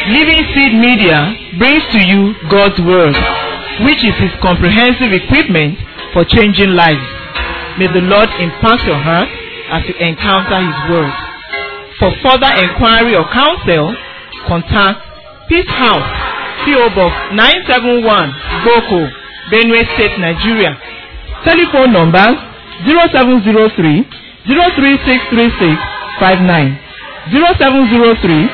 Living Seed Media brings to you God's Word, which is His comprehensive equipment for changing lives. May the Lord impact your heart as you encounter His Word. For further inquiry or counsel, contact Peace House, P.O. Box 971, Boko, Benue State, Nigeria. Telephone numbers 0703 0363659, 0703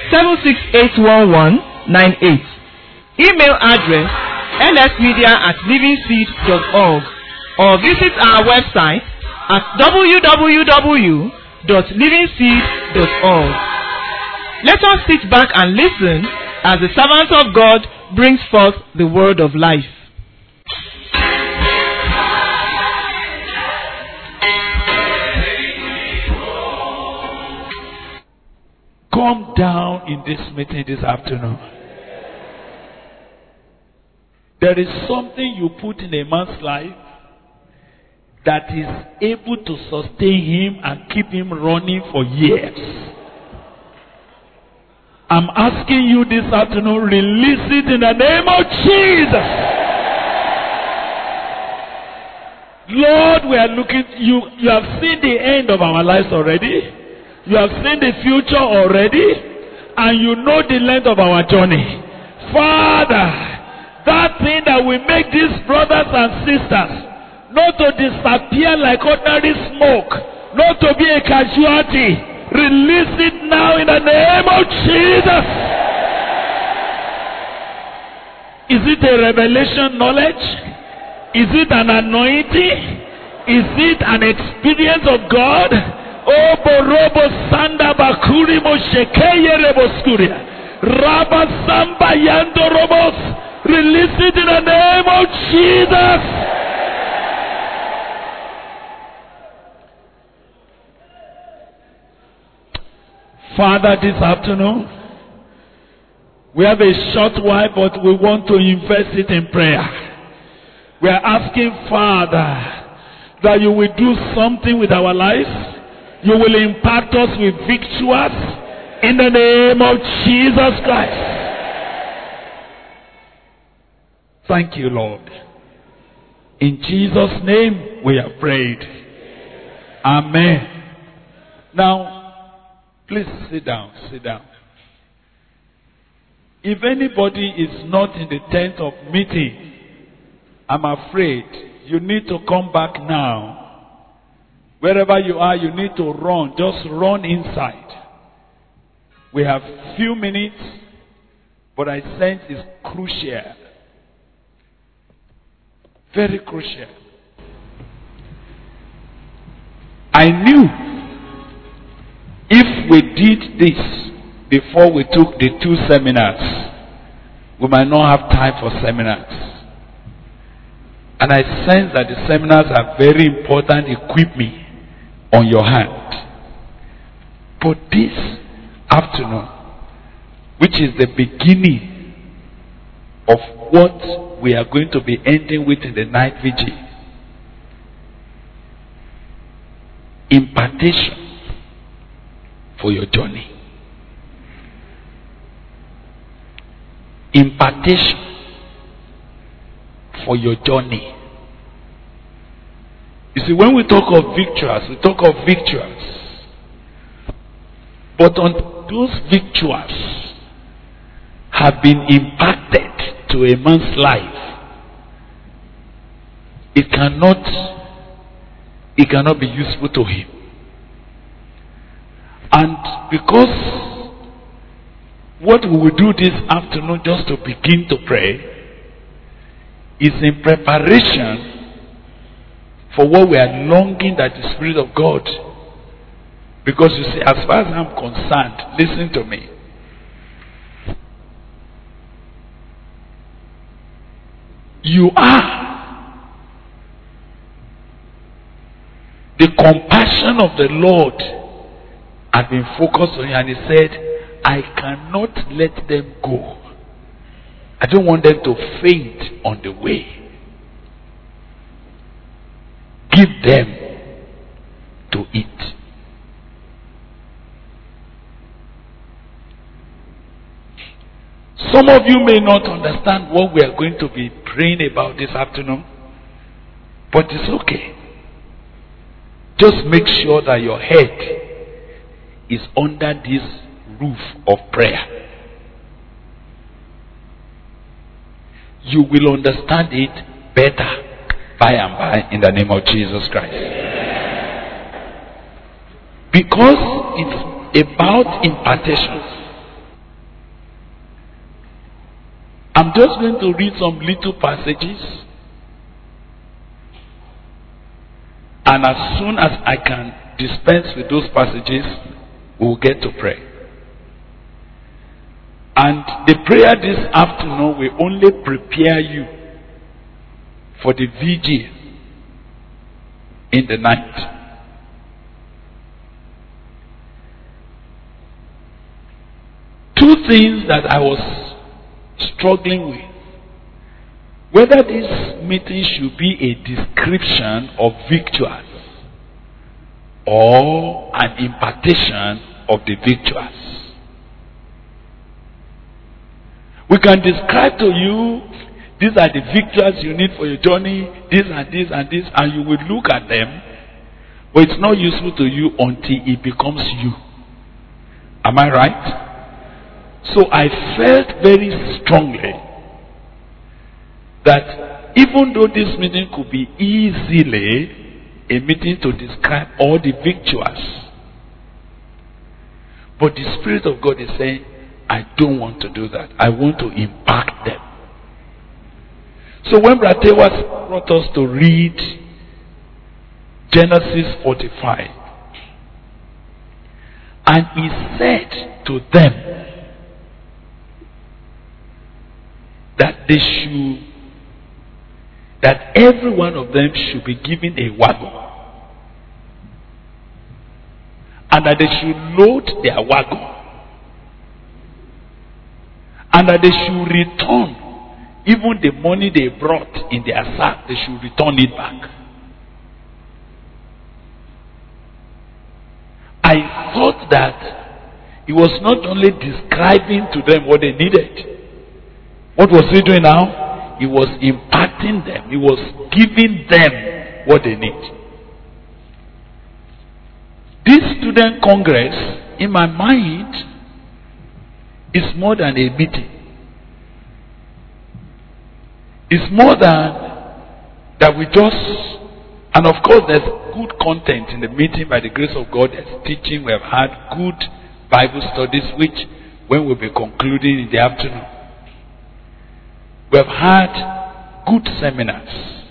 7681198. Email address lsmedia@livingseed.org, or visit our website at www.livingseed.org. Let us sit back and listen as the servant of God brings forth the word of life. Come down in this meeting this afternoon. There is something you put in a man's life that is able to sustain him and keep him running for years. I'm asking you this afternoon, release it in the name of Jesus. Lord, we are looking, you have seen the end of our lives already. You have seen the future already, and you know the length of our journey. Father, that thing that will make these brothers and sisters not to disappear like ordinary smoke, not to be a casualty, release it now in the name of Jesus. Is it a revelation knowledge? Is it an anointing? Is it an experience of God? Oh, Borobo Sanda Bakuri Moshekeye Reboskuria. Rabba Samba Yando Robos. Release it in the name of Jesus. Father, this afternoon, we have a short while, but we want to invest it in prayer. We are asking, Father, that you will do something with our lives. You will impact us with victories in the name of Jesus Christ. Thank you, Lord. In Jesus' name we have prayed. Amen. Now, please sit down. Sit down. If anybody is not in the tent of meeting, I'm afraid you need to come back now. Wherever you are, you need to run. Just run inside. We have few minutes, but I sense it's crucial. Very crucial. I knew if we did this before we took the 2 seminars, we might not have time for seminars. And I sense that the seminars are very important. Equip me on your hand. But this afternoon, which is the beginning of what we are going to be ending with in the night vigil, impartation for your journey. Impartation for your journey. You see, when we talk of victories, we talk of victories. But on those victories have been impacted to a man's life, it cannot be useful to him. And because what we will do this afternoon, just to begin to pray, is in preparation for what we are longing that the Spirit of God. Because you see, as far as I'm concerned, listen to me. You are the compassion of the Lord had been focused on you, and He said, I cannot let them go. I don't want them to faint on the way. Give them to eat. Some of you may not understand what we are going to be praying about this afternoon, but it's okay. Just make sure that your head is under this roof of prayer. You will understand it better by and by in the name of Jesus Christ. Because it's about impartations. I'm just going to read some little passages, and as soon as I can dispense with those passages, we'll get to pray. And the prayer this afternoon will only prepare you for the vigil in the night. Two things that I was struggling with: whether this meeting should be a description of victuals or an impartation of the victuals. We can describe to you, these are the victuals you need for your journey, this and this and this, and you will look at them, but it's not useful to you until it becomes you. Am I right? So I felt very strongly that even though this meeting could be easily a meeting to describe all the victuals, but the Spirit of God is saying, I don't want to do that. I want to impact them. So when Brother Tewas brought us to read Genesis 45, and he said to them that every one of them should be given a wagon, and that they should load their wagon, and that they should return even the money they brought in their sack. They should return it back. I thought that he was not only describing to them what they needed. What was he doing now? He was impacting them. He was giving them what they need. This student congress, in my mind, is more than a meeting. It's more than that we just, and of course there's good content in the meeting by the grace of God. There's teaching. We have had good Bible studies, which when we'll be concluding in the afternoon. We have had good seminars.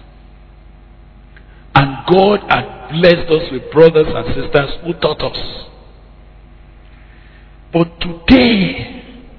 And God had blessed us with brothers and sisters who taught us. But today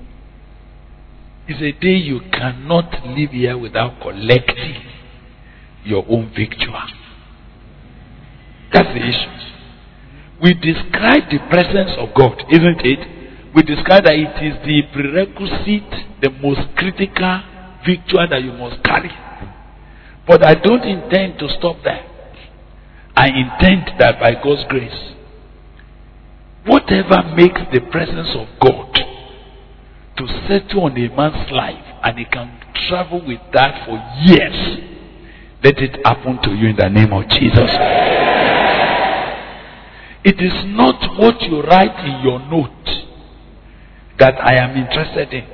is a day you cannot live here without collecting your own victory. That's the issue. We describe the presence of God, isn't it? We describe that it is the prerequisite, the most critical victory that you must carry. But I don't intend to stop there. I intend that by God's grace, whatever makes the presence of God to settle on a man's life and he can travel with that for years, let it happen to you in the name of Jesus. It is not what you write in your note that I am interested in.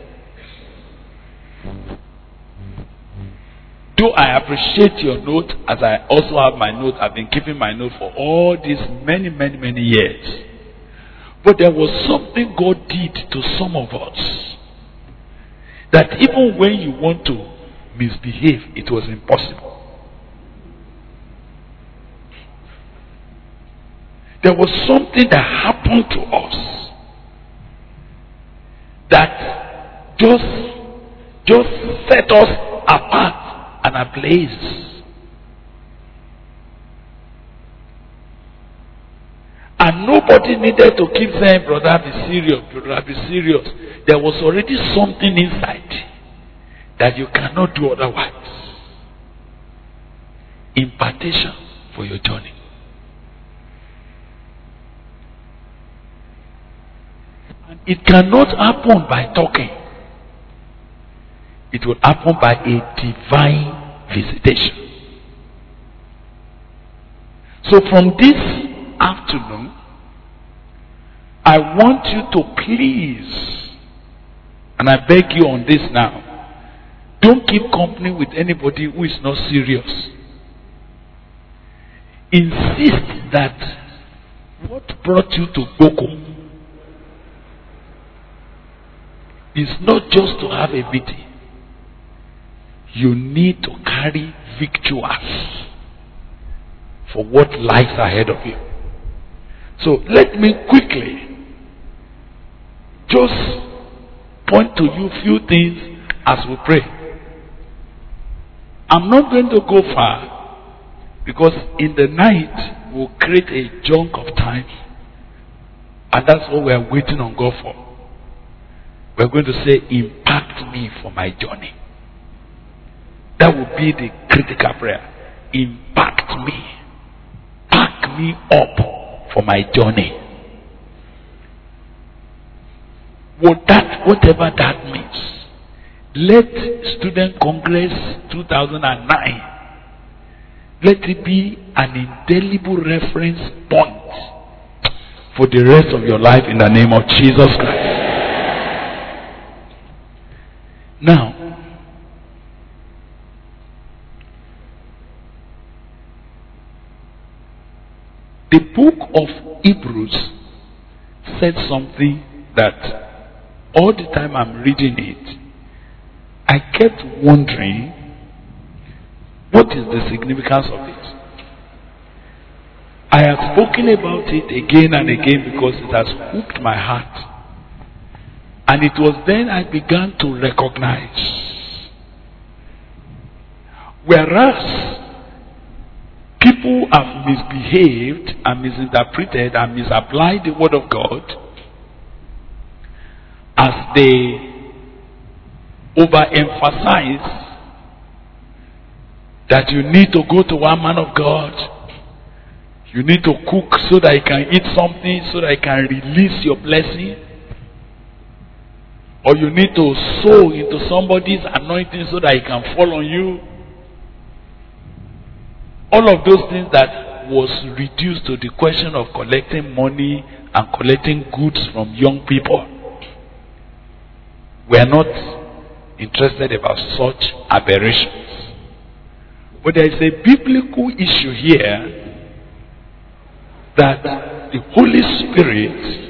Though I appreciate your note, as I also have my note, I've been keeping my note for all these many years. But there was something God did to some of us that even when you want to misbehave, it was impossible. There was something that happened to us that just set us apart and ablaze. And nobody needed to keep saying, brother, be serious, brother, be serious. There was already something inside that you cannot do otherwise. Impartation for your journey. And it cannot happen by talking. It will happen by a divine visitation. So from this afternoon, I want you to please, and I beg you on this now, don't keep company with anybody who is not serious. Insist that what brought you to Boko is not just to have a meeting. You need to carry victuals for what lies ahead of you. So let me quickly just point to you few things as we pray. I'm not going to go far because in the night we'll create a chunk of time, and that's what we are waiting on God for. We're going to say, impact me for my journey. That will be the critical prayer. Impact me. Pack me up for my journey. Whatever that means. Let Student Congress 2009, let it be an indelible reference point for the rest of your life in the name of Jesus Christ. Now, the book of Hebrews said something that all the time I'm reading it, I kept wondering, what is the significance of it? I have spoken about it again and again because it has hooked my heart. And it was then I began to recognize, whereas people have misbehaved and misinterpreted and misapplied the word of God, as they overemphasize that you need to go to one man of God, you need to cook so that you can eat something, so that you can release your blessing, or you need to sow into somebody's anointing so that it can fall on you. All of those things that was reduced to the question of collecting money and collecting goods from young people. We are not interested about such aberrations. But there is a biblical issue here that the Holy Spirit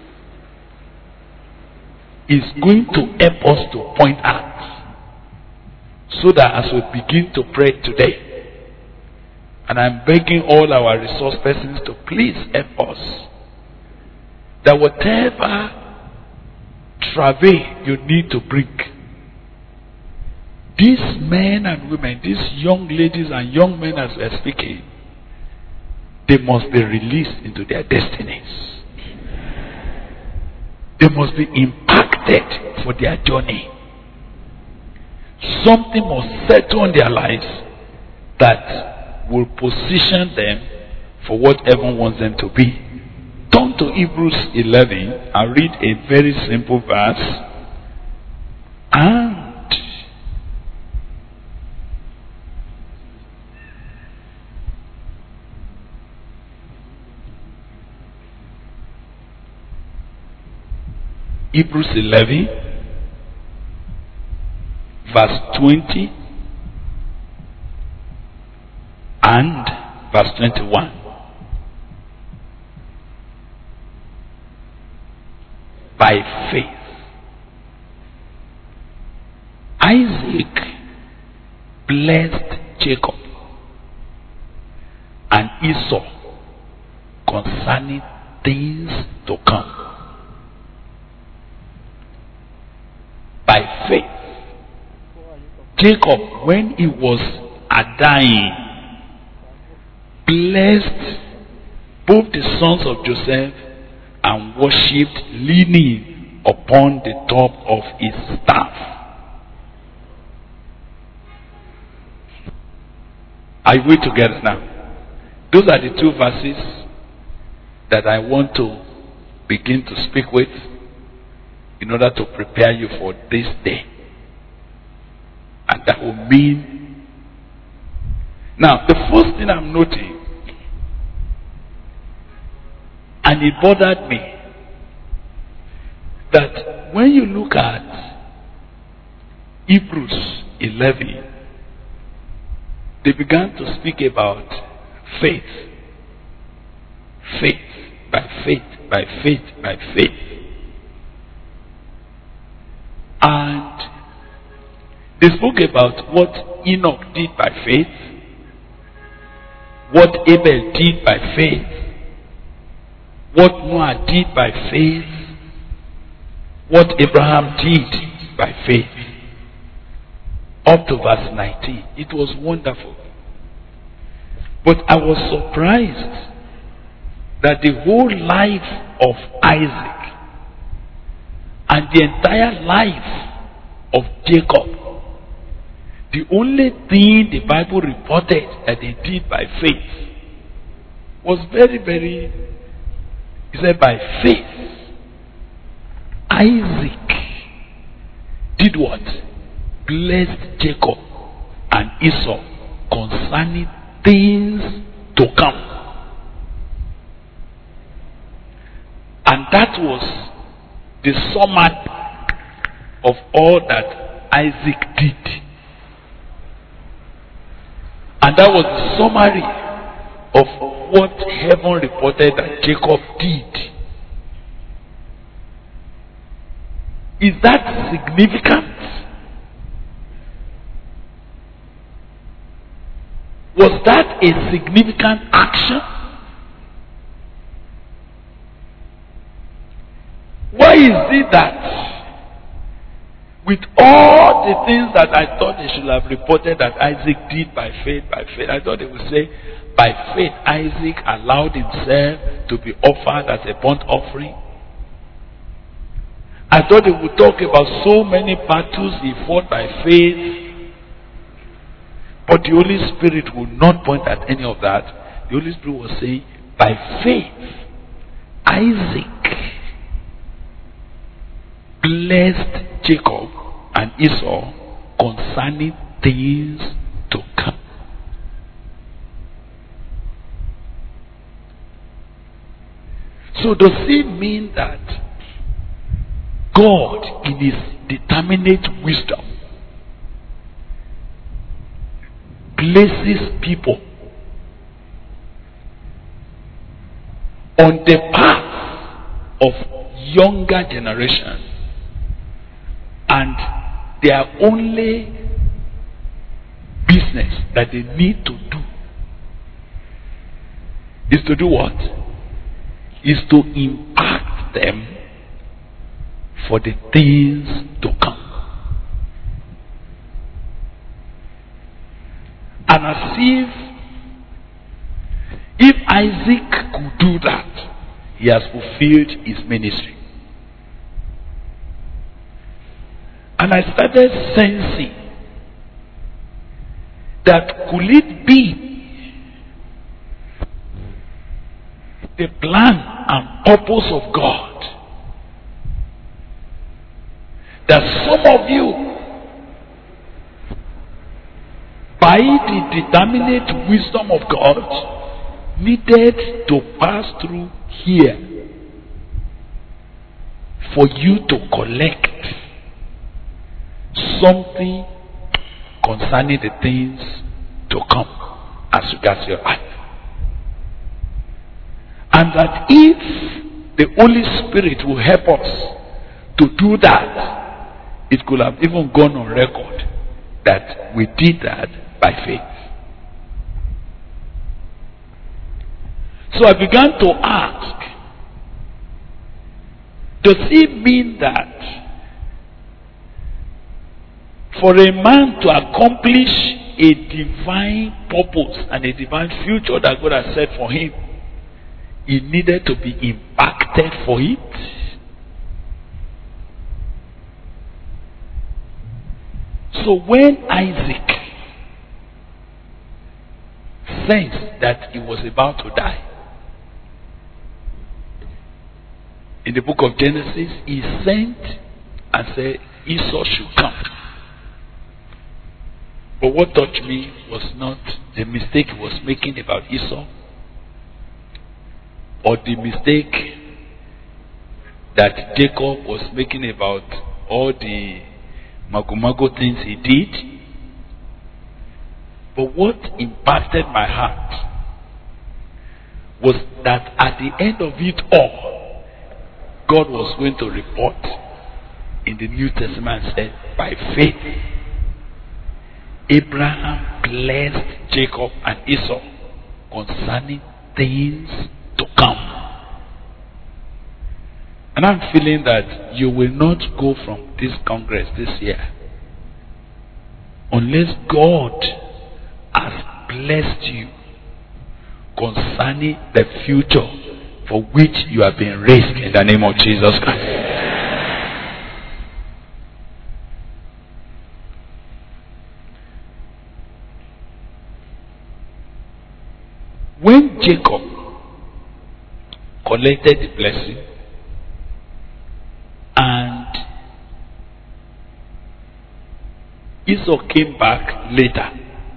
is going to help us to point out, so that as we begin to pray today, and I'm begging all our resource persons to please help us, that whatever travail you need to bring, these men and women, these young ladies and young men as we're speaking, they must be released into their destinies. They must be impacted for their journey. Something must settle on their lives that will position them for what heaven wants them to be. Turn to Hebrews 11 and read a very simple verse. And Hebrews 11 verse 20 and verse 21. By faith, Isaac blessed Jacob and Esau concerning things to come. By faith, Jacob, when he was dying, blessed both the sons of Joseph and worshipped, leaning upon the top of his staff. Are we together now? Those are the two verses that I want to begin to speak with in order to prepare you for this day. and that will mean. Now, the first thing I'm noting, and it bothered me, that when you look at Hebrews 11, they began to speak about faith. Faith, by faith, by faith, by faith. And they spoke about what Enoch did by faith, what Abel did by faith, what Noah did by faith, what Abraham did by faith. Up to verse 19. It was wonderful. But I was surprised that the whole life of Isaac and the entire life of Jacob, the only thing the Bible reported that they did by faith was very, very, he said, by faith. Isaac did what? Blessed Jacob and Esau concerning things to come. And that was the summary of all that Isaac did. And that was the summary of what heaven reported that Jacob did. Is that significant? Was that a significant action? Why is it that with all the things that I thought they should have reported that Isaac did by faith, I thought they would say, by faith Isaac allowed himself to be offered as a burnt offering. I thought they would talk about so many battles he fought by faith. But the Holy Spirit would not point at any of that. The Holy Spirit was saying, by faith, Isaac blessed Jacob and Esau concerning things to come. So does it mean that God, in his determinate wisdom, places people on the path of younger generation, and their only business that they need to do is to do what? Is to impact them for the things to come. And as if Isaac could do that, he has fulfilled his ministry. And I started sensing that could it be the plan and purpose of God that some of you, by the determinate wisdom of God, needed to pass through here for you to collect something concerning the things to come as regards your life. And that if the Holy Spirit will help us to do that, it could have even gone on record that we did that by faith. So I began to ask, does it mean that for a man to accomplish a divine purpose and a divine future that God has set for him, he needed to be impacted for it? So when Isaac sensed that he was about to die, in the book of Genesis, he sent and said Esau should come. But what touched me was not the mistake he was making about Esau, or the mistake that Jacob was making about all the mago things he did. But what impacted my heart was that at the end of it all, God was going to report in the New Testament and said, by faith, Abraham blessed Jacob and Esau concerning things to come. And I'm feeling that you will not go from this congress this year unless God has blessed you concerning the future for which you have been raised in the name of Jesus Christ. When Jacob collected the blessing and Esau came back later,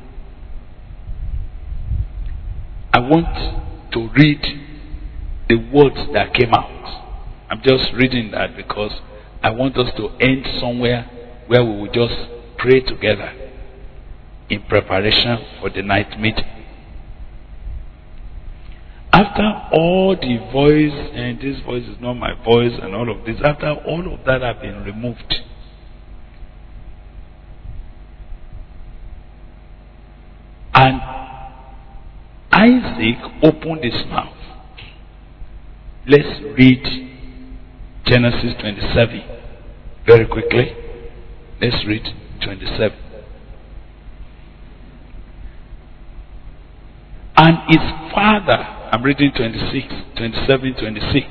I want to read the words that came out. I'm just reading that because I want us to end somewhere where we will just pray together in preparation for the night meeting. After all the voice, and this voice is not my voice, and all of this, after all of that have been removed, and Isaac opened his mouth. Let's read Genesis 27 very quickly. Let's read 27. And his father, I'm reading 26, 27, 26.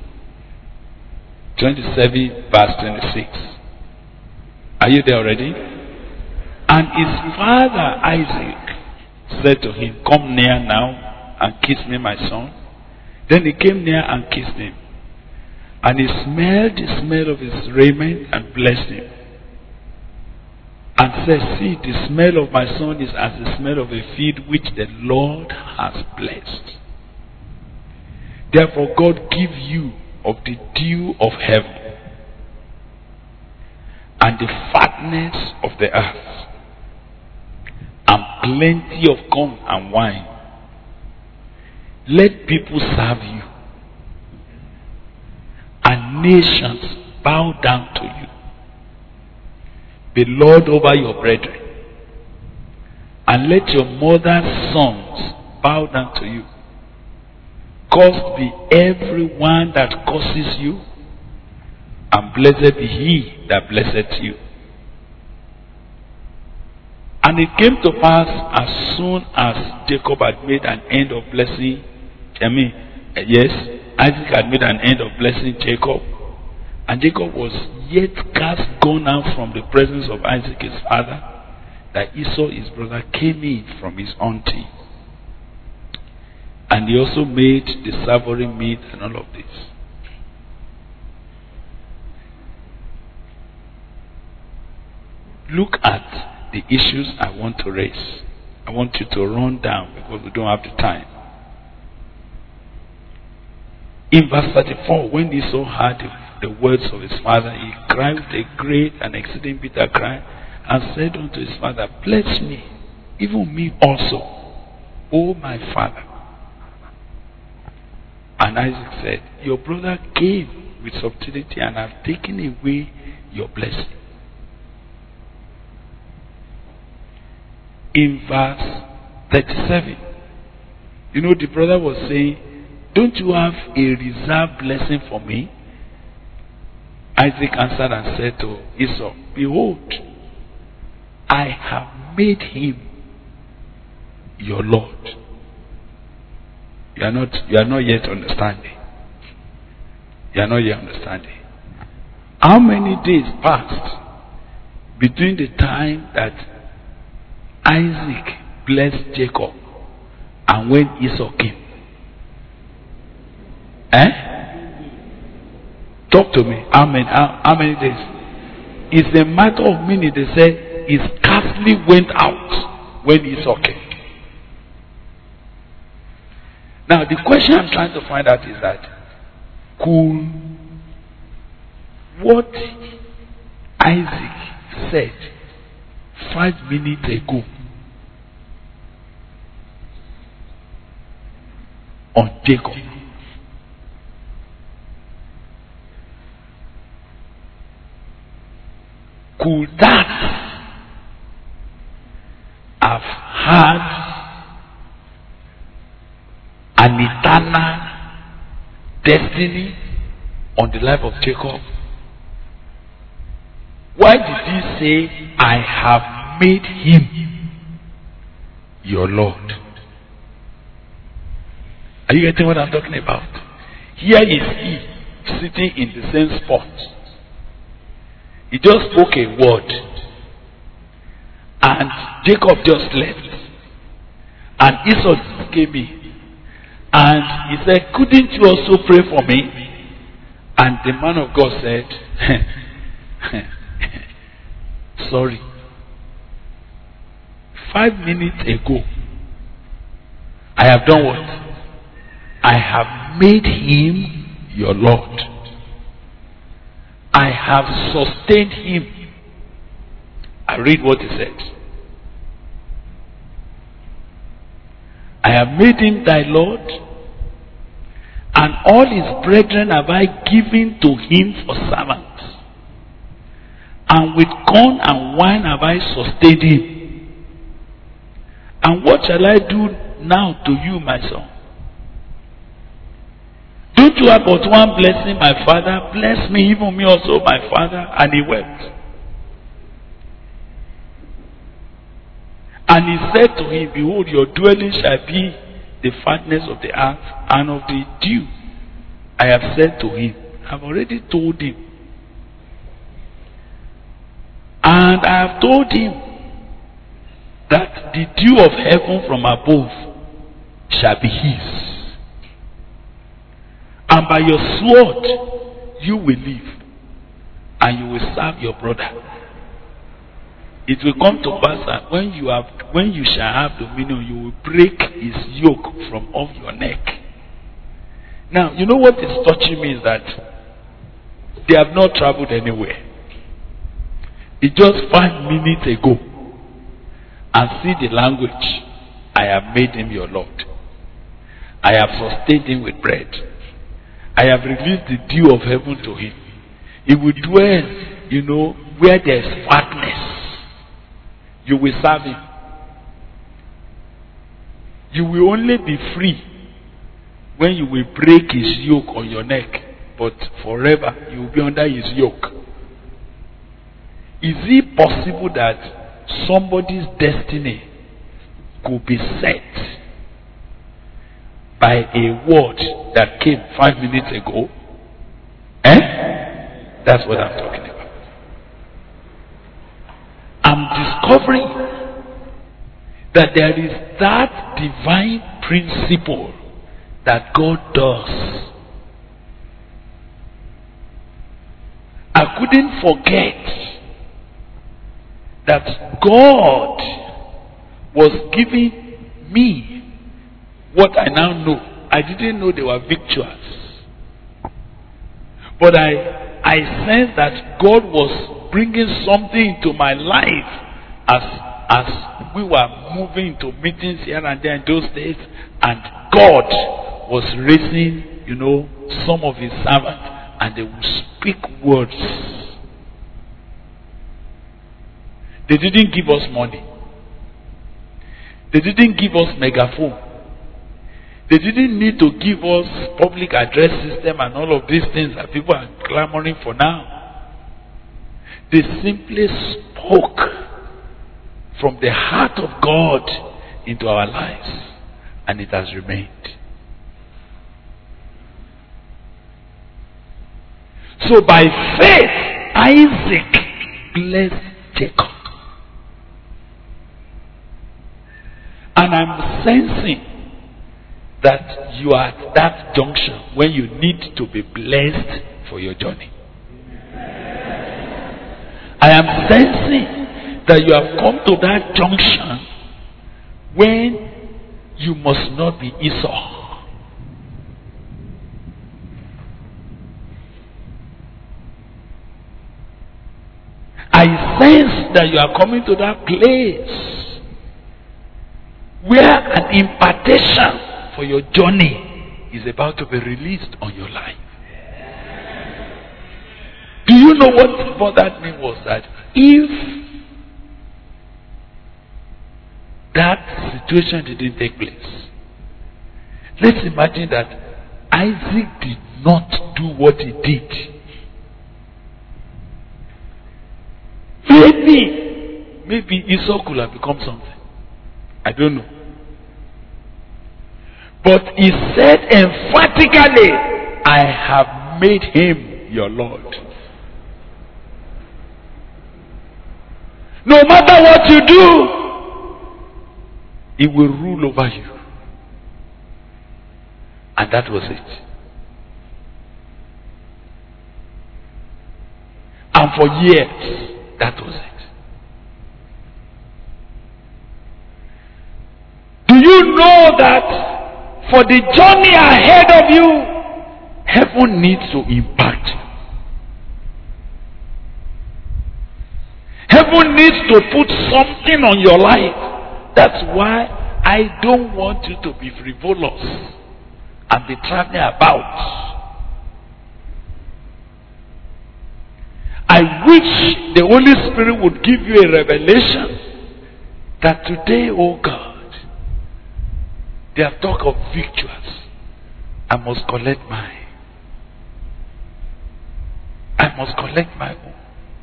27 verse 26. Are you there already? And his father Isaac said to him, come near now and kiss me, my son. Then he came near and kissed him. And he smelled the smell of his raiment and blessed him. And said, see, the smell of my son is as the smell of a field which the Lord has blessed. Therefore God give you of the dew of heaven and the fatness of the earth and plenty of corn and wine. Let people serve you and nations bow down to you. Be Lord over your brethren, and let your mother's sons bow down to you. Cursed be everyone that curses you, and blessed be he that blesseth you. And it came to pass as soon as Jacob had made an end of blessing, Isaac had made an end of blessing Jacob, and Jacob was yet cast gone out from the presence of Isaac his father, that Esau his brother came in from his hunting. And he also made the savory meat and all of this. Look at the issues I want to raise. I want you to run down because we don't have the time. In verse 34, when Esau heard the words of his father, he cried with a great and exceeding bitter cry, and said unto his father, bless me, even me also, O my father. And Isaac said, your brother came with subtlety and have taken away your blessing. In verse 37, the brother was saying, don't you have a reserved blessing for me? Isaac answered and said to Esau, behold, I have made him your Lord. You are not yet understanding. You are not yet understanding. How many days passed between the time that Isaac blessed Jacob and when Esau came? Talk to me. How many days? It's a matter of minutes. They say it's purposely went out when Esau came. Now the question I'm trying to find out is that could what Isaac said 5 minutes ago on Jacob could that have had an eternal destiny on the life of Jacob? Why did he say, I have made him your Lord? Are you getting what I'm talking about? Here is he sitting in the same spot. He just spoke a word, and Jacob just left, and Esau came in, and he said, couldn't you also pray for me? And the man of God said, sorry, 5 minutes ago I have done what? I have made him your Lord. I have sustained him. I read what he said. I have made him thy Lord, and all his brethren have I given to him for servants. And with corn and wine have I sustained him. And what shall I do now to you, my son? Don't you have but one blessing, my father? Bless me, even me also, my father. And he wept. And he said to him, behold, your dwelling shall be the fatness of the earth and of the dew. I have said to him, I have already told him. And I have told him that the dew of heaven from above shall be his. And by your sword you will live, and you will serve your brother. It will come to pass that when you shall have dominion, you will break his yoke from off your neck. Now, you know what is touching me is that they have not traveled anywhere. It's just 5 minutes ago, and see the language. I have made him your Lord. I have sustained him with bread. I have released the dew of heaven to him. He will dwell, where there is fatness. You will serve him. You will only be free when you will break his yoke on your neck. But forever you will be under his yoke. Is it possible that somebody's destiny could be set by a word that came 5 minutes ago? That's what I'm talking about. I'm discovering that there is that divine principle that God does. I couldn't forget that God was giving me what I now know. I didn't know they were victuals. But I sensed that God was bringing something into my life as we were moving to meetings here and there in those days, and God was raising, some of his servants, and they would speak words. They didn't give us money. They didn't give us megaphone. They didn't need to give us public address system and all of these things that people are clamoring for now. They simply spoke from the heart of God into our lives, and it has remained. So by faith, Isaac blessed Jacob. And I'm sensing that you are at that junction when you need to be blessed for your journey. I am sensing that you have come to that junction when you must not be Esau. I sense that you are coming to that place where an impartation for your journey is about to be released on your life. Do you know what that means was that if that situation didn't take place, let's imagine that Isaac did not do what he did. Maybe Esau could have become something. I don't know. But he said emphatically, I have made him your Lord. No matter what you do, he will rule over you. And that was it. And for years, that was it. Do you know that for the journey ahead of you, heaven needs to impact you? Heaven needs to put something on your life. That's why I don't want you to be frivolous and be traveling about. I wish the Holy Spirit would give you a revelation that today, oh God, they have talked of victuals. I must collect mine. I must collect my own.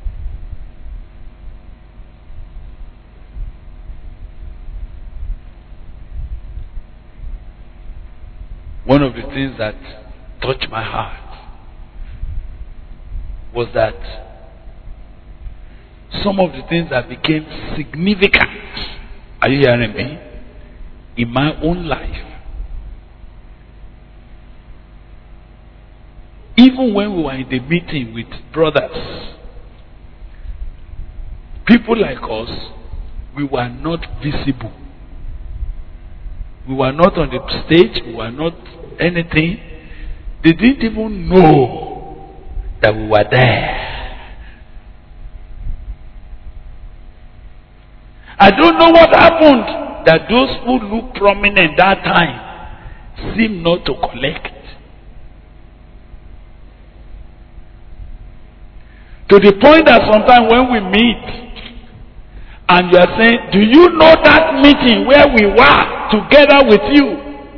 One of the things that touched my heart was that some of the things that became significant, are you hearing me, in my own life, even when we were in the meeting with brothers, people like us, we were not visible. We were not on the stage, we were not anything. They didn't even know that we were there. I don't know what happened that those who looked prominent that time seemed not to collect. To the point that sometimes when we meet, and you are saying, do you know that meeting where we were together with you?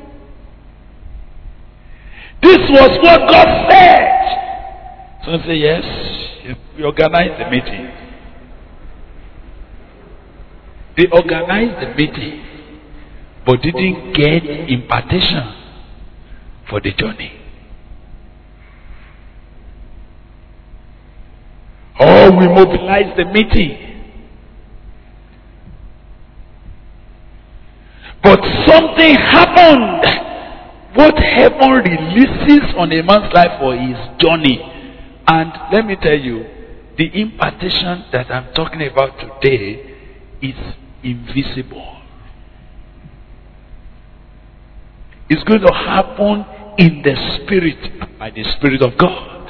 This was what God said. So I say, yes, we organized the meeting. They organized the meeting, but didn't get impartation for the journey. Oh, we mobilized the meeting. But something happened. What heaven releases on a man's life for his journey. And let me tell you, the impartation that I'm talking about today is invisible. It's going to happen in the Spirit, by the Spirit of God.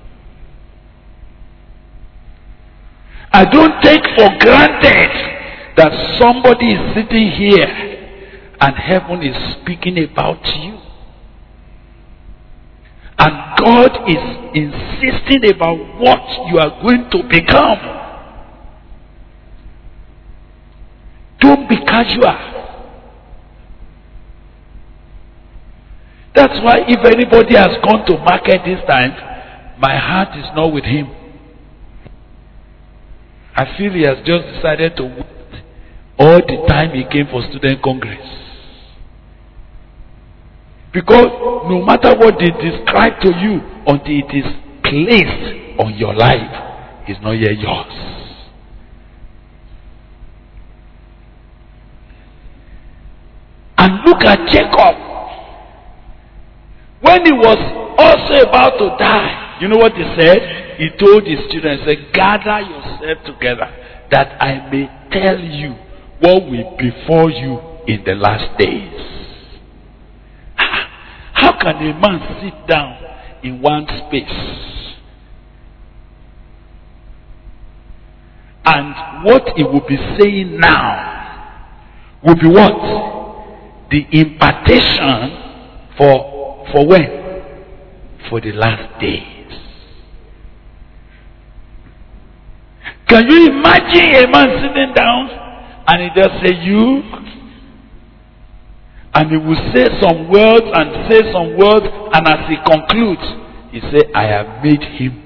I don't take for granted that somebody is sitting here and heaven is speaking about you. And God is insisting about what you are going to become. Don't be casual. That's why if anybody has gone to market this time, my heart is not with him. I feel he has just decided to wait all the time he came for student congress. Because no matter what they describe to you, until it is placed on your life, it's not yet yours. And look at Jacob. When he was also about to die, you know what he said? He told his children, he said, gather yourself together. that I may tell you what will befall you in the last days. How can a man sit down in one space and what he will be saying now will be what? The impartation for when? For the last days. Can you imagine a man sitting down and he just say you? And he will say some words and say some words, and as he concludes, he say, I have made him.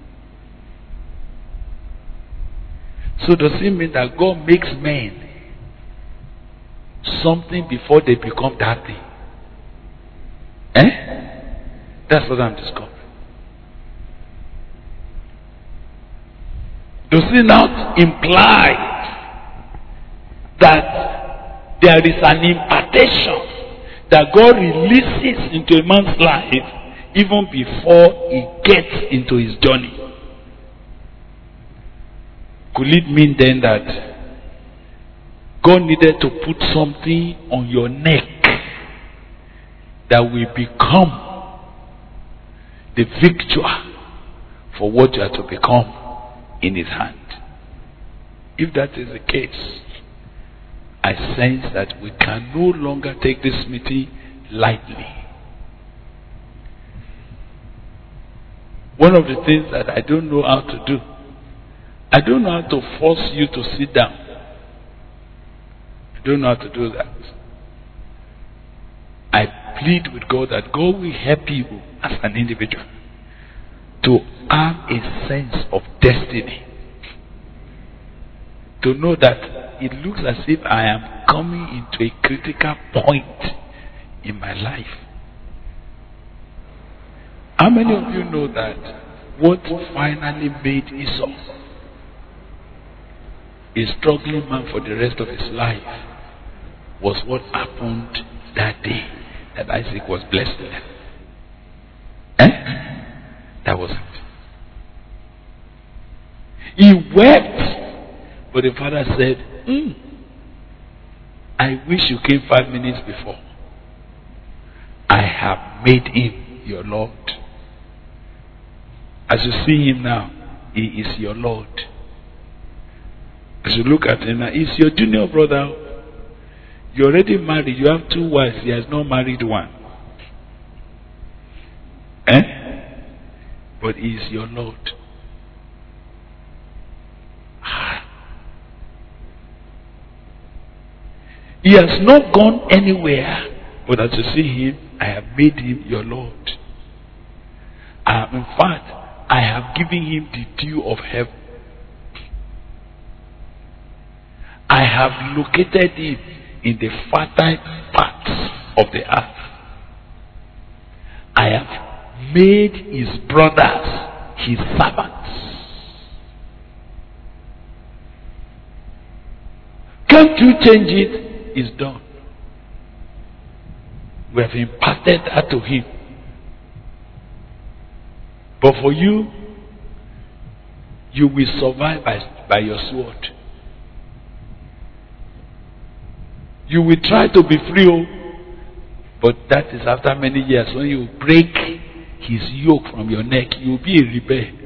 So does it mean that God makes men something before they become that thing? That's what I'm discovering. Does it not imply that there is an impartation that God releases into a man's life even before he gets into his journey? Could it mean then that God needed to put something on your neck that will become the victor for what you are to become in his hand? If that is the case, I sense that we can no longer take this meeting lightly. One of the things that I don't know how to do, I don't know how to force you to sit down. I don't know how to do that. I plead with God that God will help you as an individual to have a sense of destiny. To know that it looks as if I am coming into a critical point in my life. How many of you know that what finally made Esau a struggling man for the rest of his life was what happened that day that Isaac was blessed with? That was it. He wept, but the father said, I wish you came 5 minutes before. I have made him your Lord. As you see him now, he is your Lord. As you look at him now, he's your junior brother. You're already married. You have 2 wives. He has not married one. But he is your Lord. He has not gone anywhere. But as you see him, I have made him your Lord. In fact, I have given him the dew of heaven. I have located him in the fertile parts of the earth. I have made his brothers his servants. Can't you change it? It's done. We have imparted that to him. But for you, you will survive by your sword. You will try to be free, but that is after many years. When you break his yoke from your neck, you will be a rebel.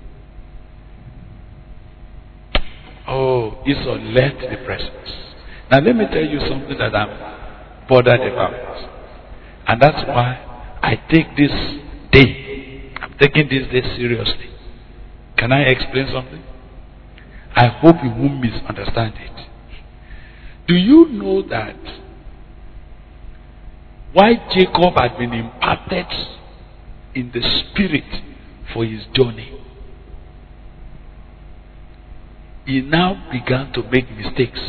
Oh, Esau left the presence. Now let me tell you something that I'm bothered about. And that's why I take this day, I'm taking this day seriously. Can I explain something? I hope you won't misunderstand it. Do you know that why Jacob had been imparted in the spirit for his journey? He now began to make mistakes.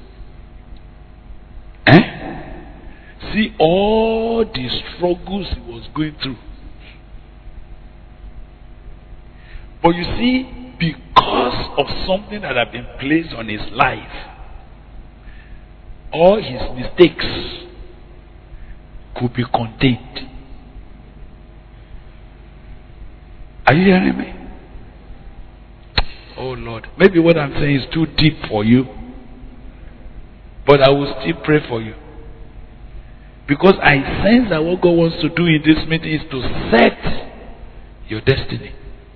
See all the struggles he was going through. But you see, because of something that had been placed on his life, all his mistakes could be contained. Are you hearing me? Oh Lord, maybe what I'm saying is too deep for you, but I will still pray for you. Because I sense that what God wants to do in this meeting is to set your destiny.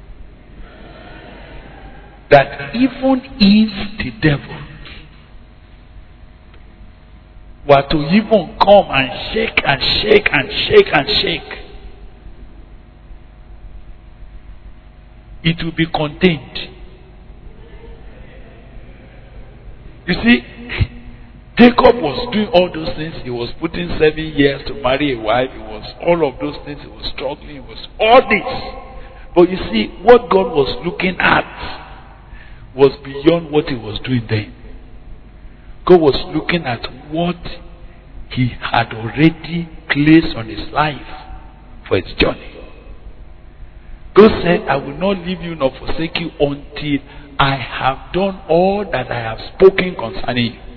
That even if the devil were to even come and shake and shake and shake and shake, it will be contained. You see, Jacob was doing all those things. He was putting 7 years to marry a wife. He was all of those things. He was struggling. He was all this. But you see, what God was looking at was beyond what he was doing then. God was looking at what he had already placed on his life for his journey. God said, I will not leave you nor forsake you until I have done all that I have spoken concerning you.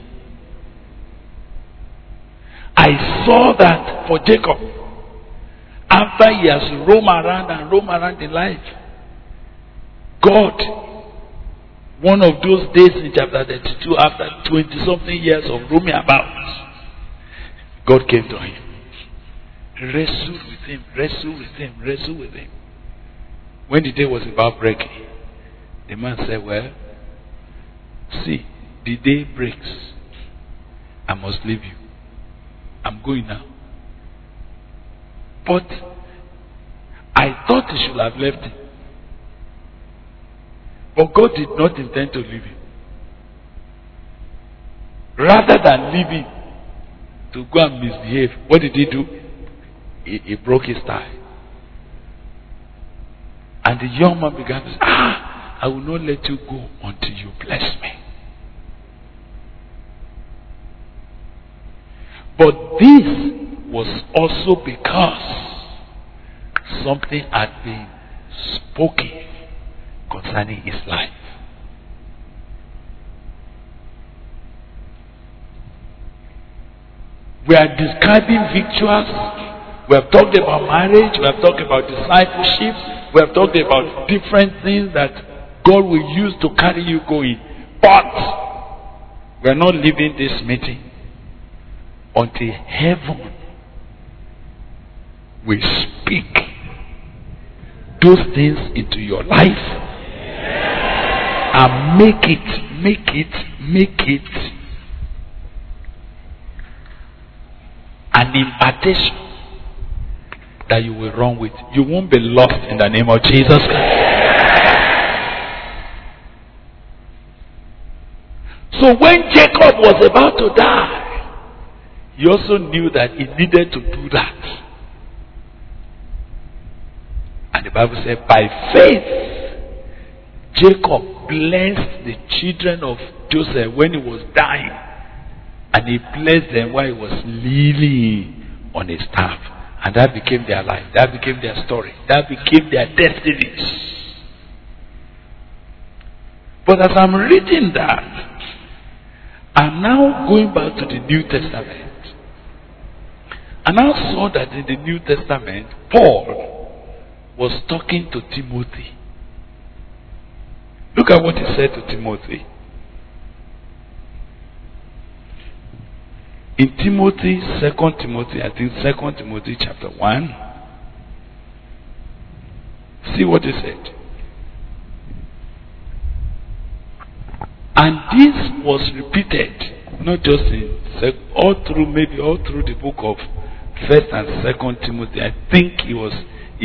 I saw that for Jacob. After he has roamed around in life, God, one of those days in chapter 32, after 20-something years of roaming about, God came to him. Wrestled with him, wrestled with him, wrestled with him. When the day was about breaking, the man said, well, see, the day breaks. I must leave you. I'm going now. But I thought he should have left him. But God did not intend to leave him. Rather than leave him to go and misbehave, what did he do? He broke his tie. And the young man began to say, I will not let you go until you bless me. But this was also because something had been spoken concerning his life. We are describing victuals. We have talked about marriage. We have talked about discipleship. We have talked about different things that God will use to carry you going. But we are not leaving this meeting until heaven will speak those things into your life and make it an impartation that you will run with. You won't be lost in the name of Jesus Christ. So when Jacob was about to die, he also knew that he needed to do that. And the Bible said, by faith, Jacob blessed the children of Joseph when he was dying. And he blessed them while he was leaning on his staff. And that became their life. That became their story. That became their destinies. But as I'm reading that, I'm now going back to the New Testament. And I saw that in the New Testament, Paul was talking to Timothy. Look at what he said to Timothy. In Timothy, 2 Timothy, I think 2 Timothy chapter 1. See what he said. And this was repeated, not just in all through the book of 1st and 2nd Timothy. I think he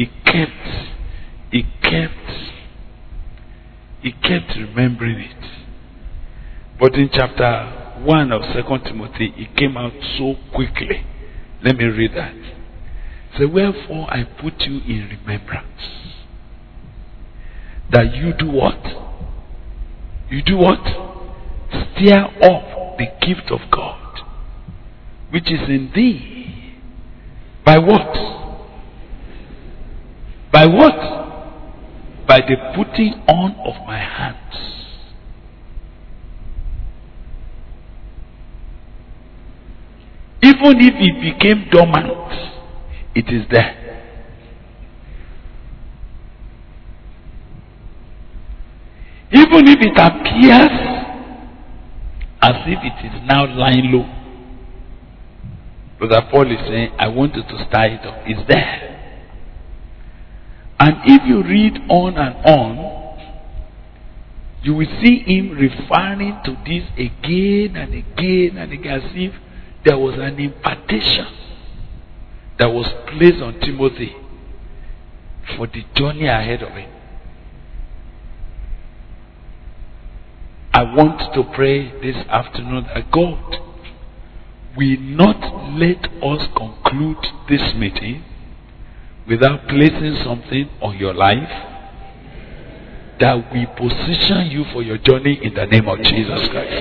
kept remembering it. But in chapter 1 of 2 Timothy, it came out so quickly. Let me read that. So wherefore I put you in remembrance, that you do what? You do what? Stir up the gift of God, which is in thee. By what? By what? By the putting on of my hands. Even if it became dormant, it is there. Even if it appears as if it is now lying low, Brother Paul is saying, I want you to start it up. It's there. And if you read on and on, you will see him referring to this again and again and again, as if there was an impartation that was placed on Timothy for the journey ahead of him. I want to pray this afternoon that God will not let us conclude this meeting without placing something on your life that will position you for your journey in the name of Jesus Christ.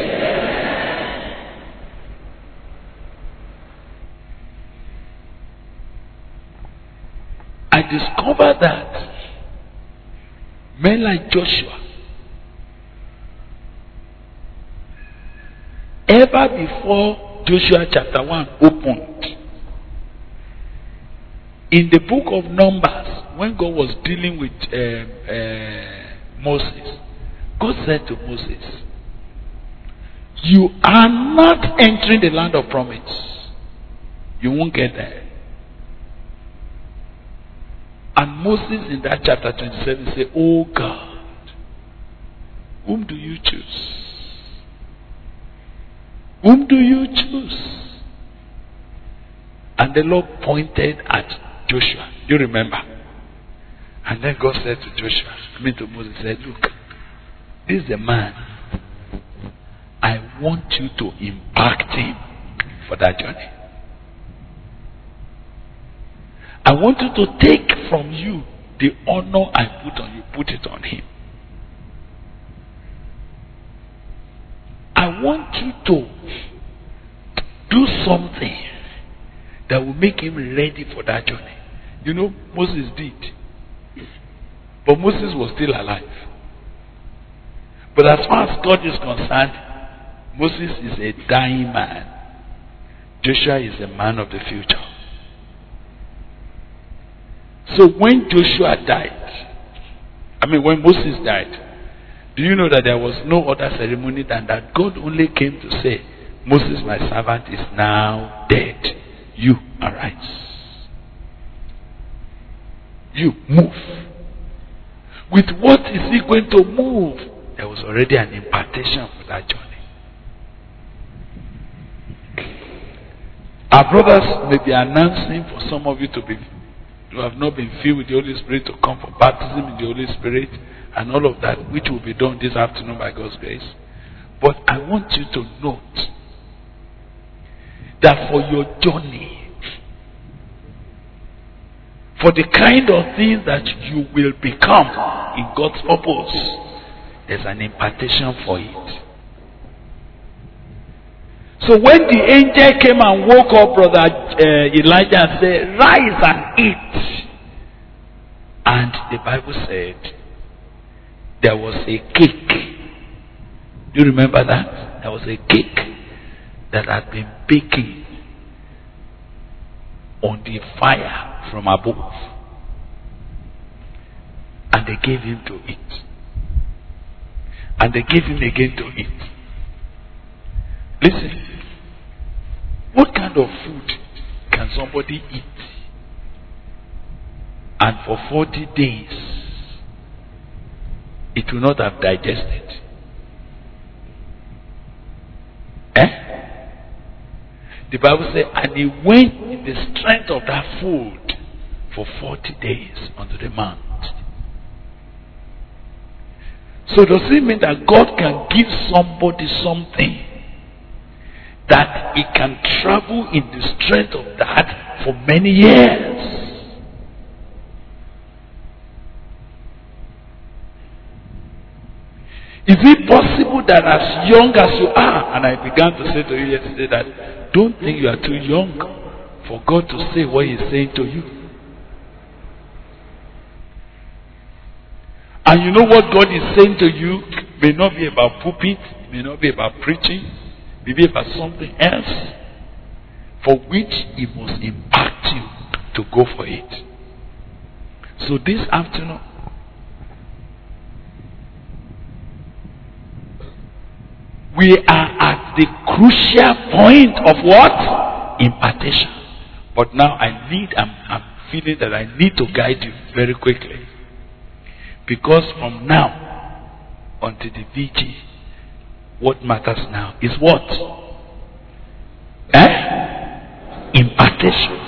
I discovered that men like Joshua, ever before Joshua chapter 1 opened, in the book of Numbers, when God was dealing with Moses, God said to Moses, you are not entering the land of promise. You won't get there. And Moses in that chapter 27 said, oh God, whom do you choose? Whom do you choose? And the Lord pointed at Joshua. Do you remember? And then God said to to Moses, said, look, this is the man. I want you to impact him for that journey. I want you to take from you the honor I put on you, put it on him. I want you to do something that will make him ready for that journey. You know, Moses did. But Moses was still alive. But as far as God is concerned, Moses is a dying man. Joshua is a man of the future. So when Joshua died, when Moses died, do you know that there was no other ceremony than that? God only came to say, Moses, my servant, is now dead. You arise. You move. With what is he going to move? There was already an impartation for that journey. Our brothers may be announcing for some of you to have not been filled with the Holy Spirit, to come for baptism in the Holy Spirit and all of that, which will be done this afternoon by God's grace. But I want you to note that for your journey, for the kind of things that you will become in God's purpose, there's an impartation for it. So when the angel came and woke up Brother Elijah and said, rise and eat. And the Bible said, there was a cake. Do you remember that? There was a cake that had been baking on the fire from above. And they gave him to eat. And they gave him again to eat. Listen, what kind of food can somebody eat and for 40 days it will not have digested? The Bible says, and he went in the strength of that food for 40 days unto the mount. So does it mean that God can give somebody something that it can travel in the strength of that for many years? Is it possible that as young as you are, and I began to say to you yesterday that don't think you are too young for God to say what He's saying to you. And you know what God is saying to you may not be about pulpit, may not be about preaching, may be about something else for which He must impact you to go for it. So this afternoon, We are at the crucial point of what? Impartation. But now I'm feeling that I need to guide you very quickly. Because from now until the VG, what matters now is what? Impartation.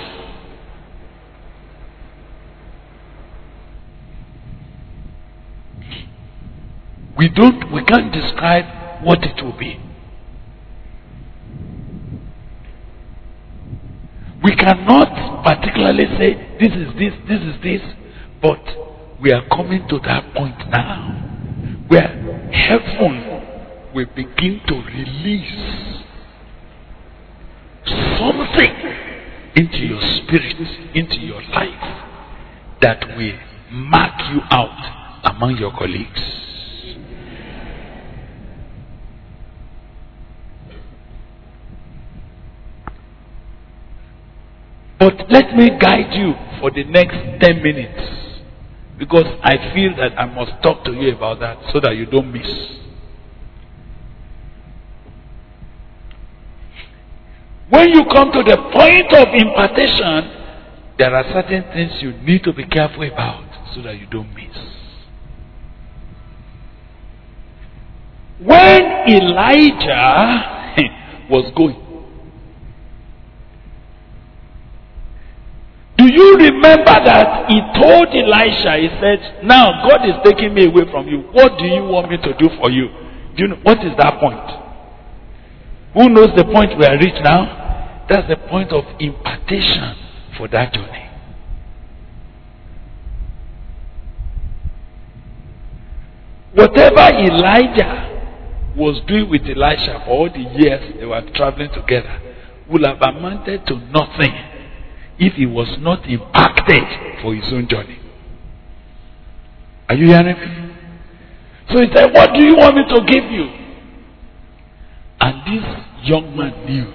We can't describe what it will be. We cannot particularly say this is this, but we are coming to that point now where heaven will begin to release something into your spirit, into your life, that will mark you out among your colleagues. But let me guide you for the next 10 minutes, because I feel that I must talk to you about that so that you don't miss. When you come to the point of impartation, there are certain things you need to be careful about so that you don't miss. When Elijah was going, do you remember that he told Elisha, he said, now God is taking me away from you. What do you want me to do for you? Do you know what is that point? Who knows the point we are reached now? That's the point of impartation for that journey. Whatever Elijah was doing with Elisha for all the years they were traveling together would have amounted to nothing if he was not impacted for his own journey. Are you hearing me? So he said, what do you want me to give you? And this young man knew.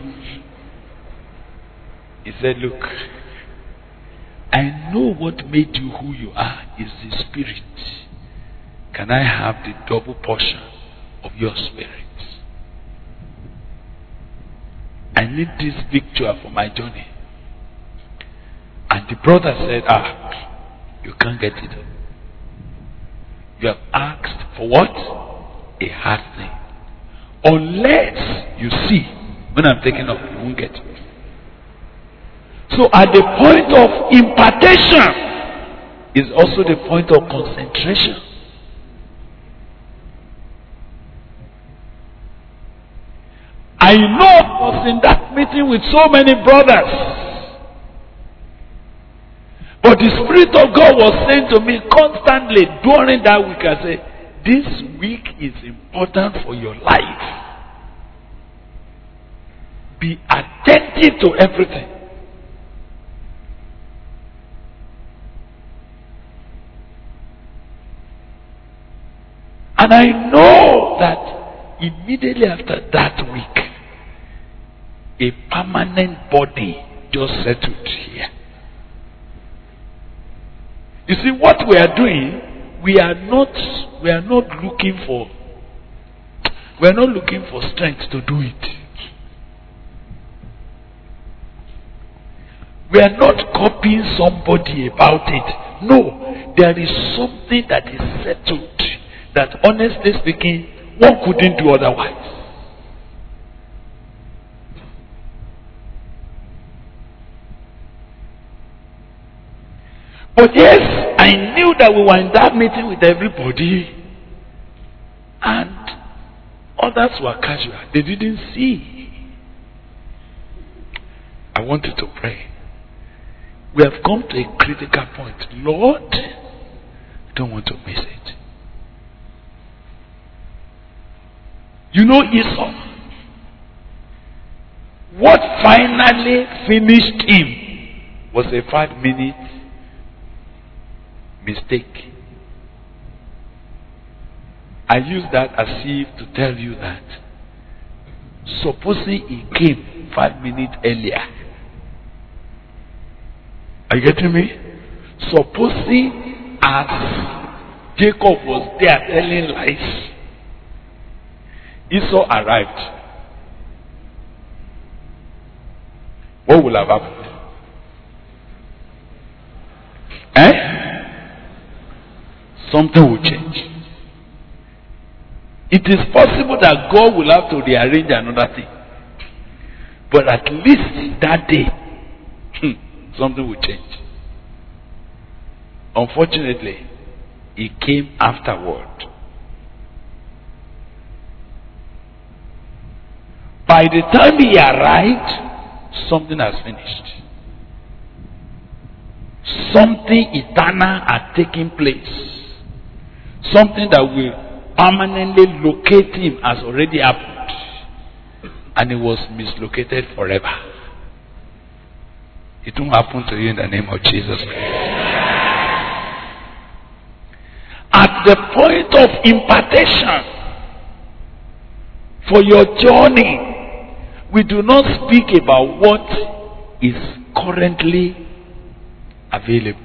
He said, look, I know what made you who you are is the spirit. Can I have the double portion of your spirit? I need this victory for my journey. And the brother said, you can't get it. You have asked for what? A hard thing. Unless you see, when I'm taking up, you won't get it. So at the point of impartation is also the point of concentration. I know I was in that meeting with so many brothers. But the Spirit of God was saying to me constantly during that week, I said, this week is important for your life. Be attentive to everything. And I know that immediately after that week, a permanent body just settled here. You see, what we are doing, we are not looking for strength to do it. We are not copying somebody about it. No, there is something that is settled that, honestly speaking, one couldn't do otherwise. But yes, I knew that we were in that meeting with everybody, and others were casual. They didn't see. I want you to pray. We have come to a critical point. Lord, I don't want to miss it. You know Esau. What finally finished him was a 5-minute mistake. I use that as if to tell you that supposing he came 5 minutes earlier. Are you getting me? Supposing as Jacob was there telling lies, Esau arrived, what will have happened? Something will change. It is possible that God will have to rearrange another thing. But at least that day, something will change. Unfortunately, it came afterward. By the time he arrived, something has finished. Something eternal had taken place. Something that will permanently locate him has already happened. And he was mislocated forever. It won't happen to you in the name of Jesus Christ. At the point of impartation for your journey, we do not speak about what is currently available.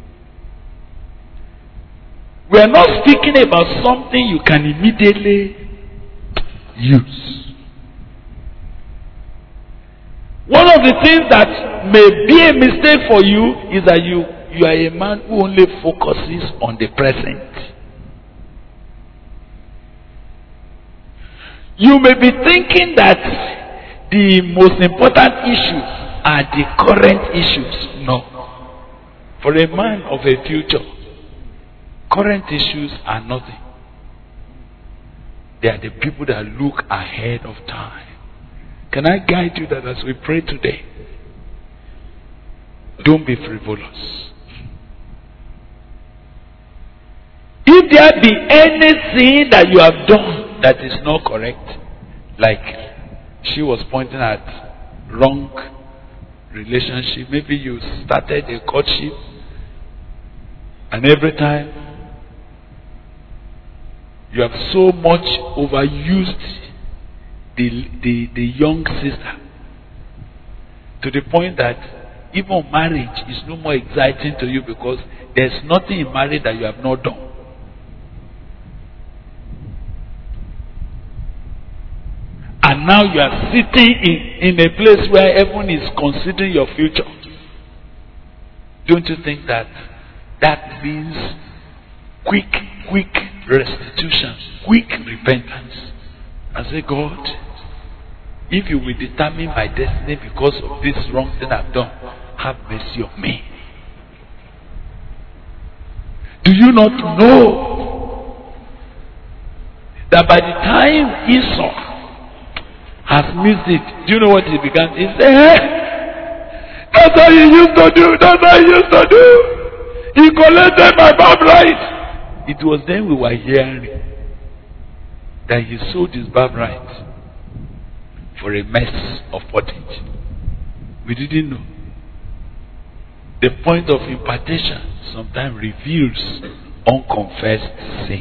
We are not speaking about something you can immediately use. One of the things that may be a mistake for you is that you are a man who only focuses on the present. You may be thinking that the most important issues are the current issues. No. For a man of a future, current issues are nothing. They are the people that look ahead of time. Can I guide you that as we pray today, don't be frivolous. If there be anything that you have done that is not correct, like she was pointing at wrong relationship, maybe you started a courtship and every time you have so much overused the young sister to the point that even marriage is no more exciting to you because there's nothing in marriage that you have not done. And now you are sitting in a place where everyone is considering your future. Don't you think that means quick restitution, quick repentance? And say, God, if you will determine my destiny because of this wrong thing I've done, have mercy on me. Do you not know that by the time Esau has missed it, do you know what he began? He said, hey, that's what he used to do. That's what he used to do. He collected my birthright. It was then we were hearing that he sold his birthright for a mess of pottage. We didn't know. The point of impartation sometimes reveals unconfessed sin.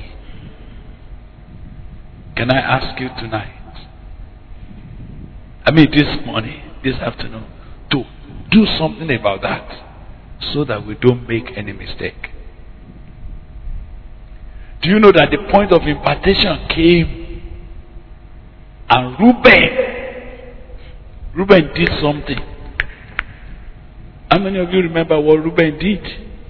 Can I ask you tonight? This morning, this afternoon, to do something about that so that we don't make any mistake. Do you know that the point of impartation came and Reuben did something? How many of you remember what Reuben did?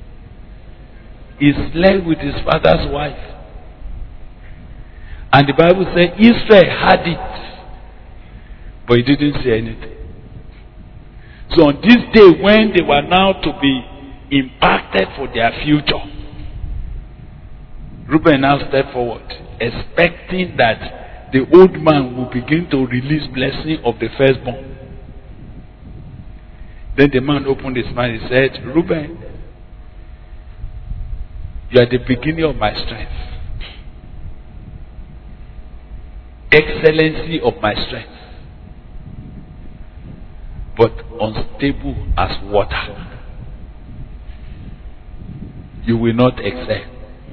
He slept with his father's wife. And the Bible said Israel had it, but he didn't say anything. So on this day when they were now to be impacted for their future, Reuben now stepped forward, expecting that the old man will begin to release blessing of the firstborn. Then the man opened his mouth and said, Reuben, you are the beginning of my strength, excellency of my strength, but unstable as water. You will not excel.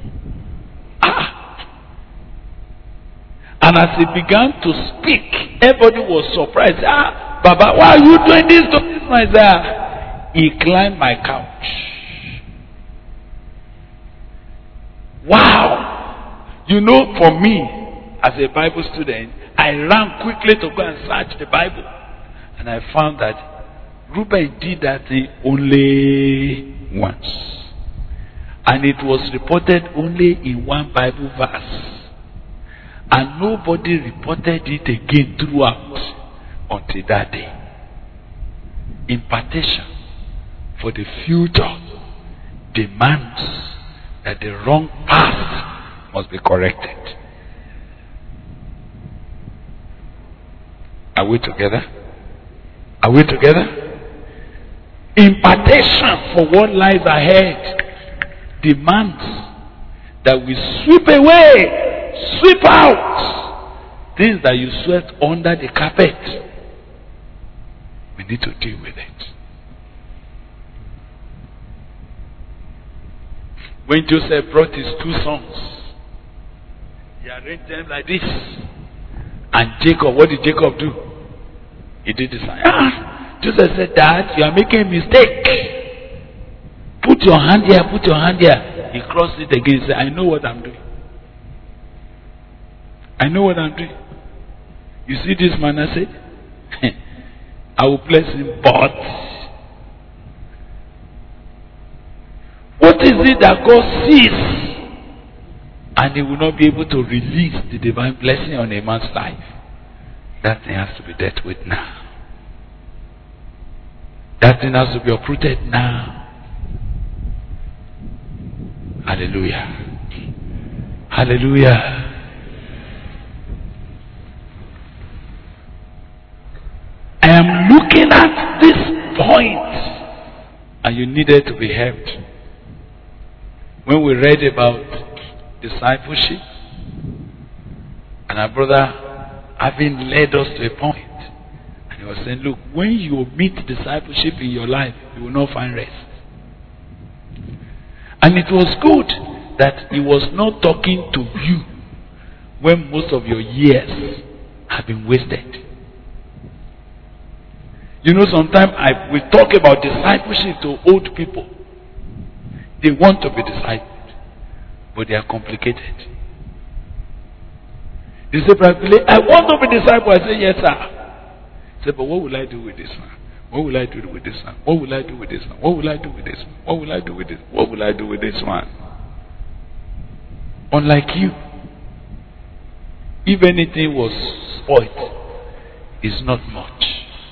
And as he began to speak, everybody was surprised. Baba, why are you doing this to this man? He climbed my couch. Wow. You know, for me, as a Bible student, I I ran quickly to go and search the Bible. And I found that Reuben did that thing only once. And it was reported only in one Bible verse. And nobody reported it again throughout until that day. Impartation for the future demands that the wrong path must be corrected. Are we together? Are we together? Impartation for what lies ahead demands that we sweep away, sweep out things that you swept under the carpet. We need to deal with it. When Joseph brought his 2 sons, he arranged them like this. And Jacob, what did Jacob do? He did this. Joseph said, Dad, you are making a mistake. Put your hand here, put your hand here. He crossed it again and said, I know what I'm doing. I know what I'm doing. You see this man, I said, I will bless him, but what is it that God sees and he will not be able to release the divine blessing on a man's life? That thing has to be dealt with now. That thing has to be uprooted now. Hallelujah. Hallelujah. I am looking at this point, and you needed to be helped. When we read about discipleship, and our brother having led us to a point, and he was saying, look, when you meet discipleship in your life, you will not find rest. And it was good that he was not talking to you when most of your years have been wasted. You know, sometimes we talk about discipleship to old people. They want to be discipled, but they are complicated. They say practically, I want to be discipled. I say, yes, sir. I say, but what will I do with this one? What will I do with this one? What will I do with this one? What will I do with this one? What will I do with this? What will I do with this one? Unlike you, if anything was spoiled, it's not much.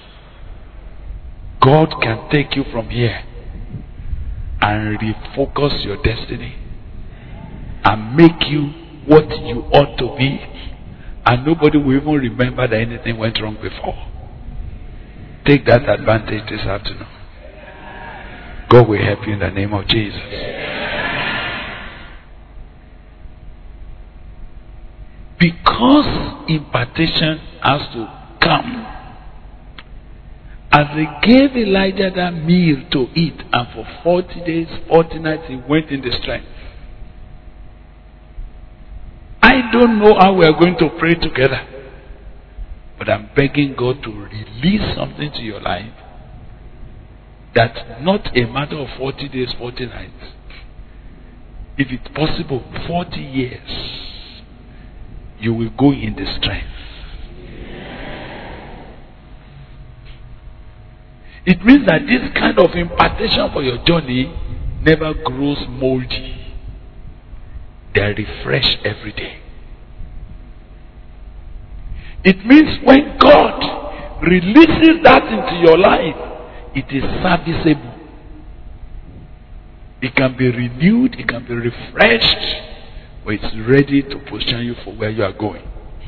God can take you from here and refocus your destiny and make you what you ought to be, and nobody will even remember that anything went wrong before. Take that advantage this afternoon. God will help you in the name of Jesus. Because impartation has to come. As they gave Elijah that meal to eat, and for 40 days, 40 nights, he went in the strength. I don't know how we are going to pray together, but I'm begging God to release something to your life that not a matter of 40 days, 40 nights. If it's possible, 40 years, you will go in the strength. It means that this kind of impartation for your journey never grows moldy. They are refreshed every day. It means when God releases that into your life, it is serviceable. It can be renewed, it can be refreshed, but it's ready to position you for where you are going.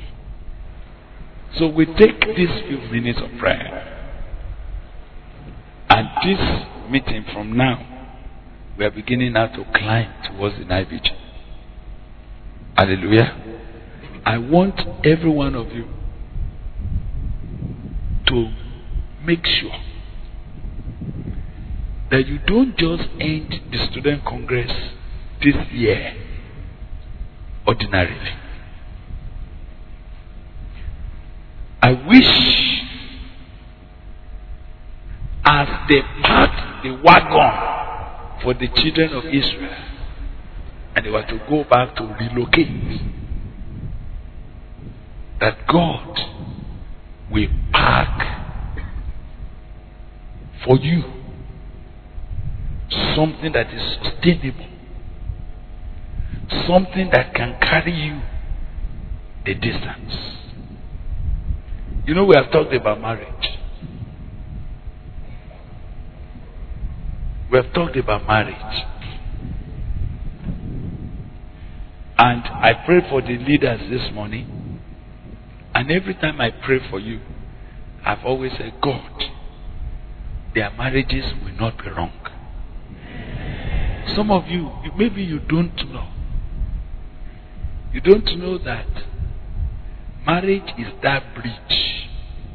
So we take these few minutes of prayer. And this meeting from now, we are beginning now to climb towards the night vigil. Hallelujah. I want every one of you to make sure that you don't just end the student congress this year ordinarily. I wish, as they packed the wagon for the children of Israel and they were to go back to relocate, that God will pack for you something that is sustainable, something that can carry you the distance. You know, we have talked about marriage. We have talked about marriage. And I prayed for the leaders this morning. And every time I pray for you, I've always said, God, their marriages will not be wrong. Some of you, maybe you don't know. You don't know that marriage is that bridge.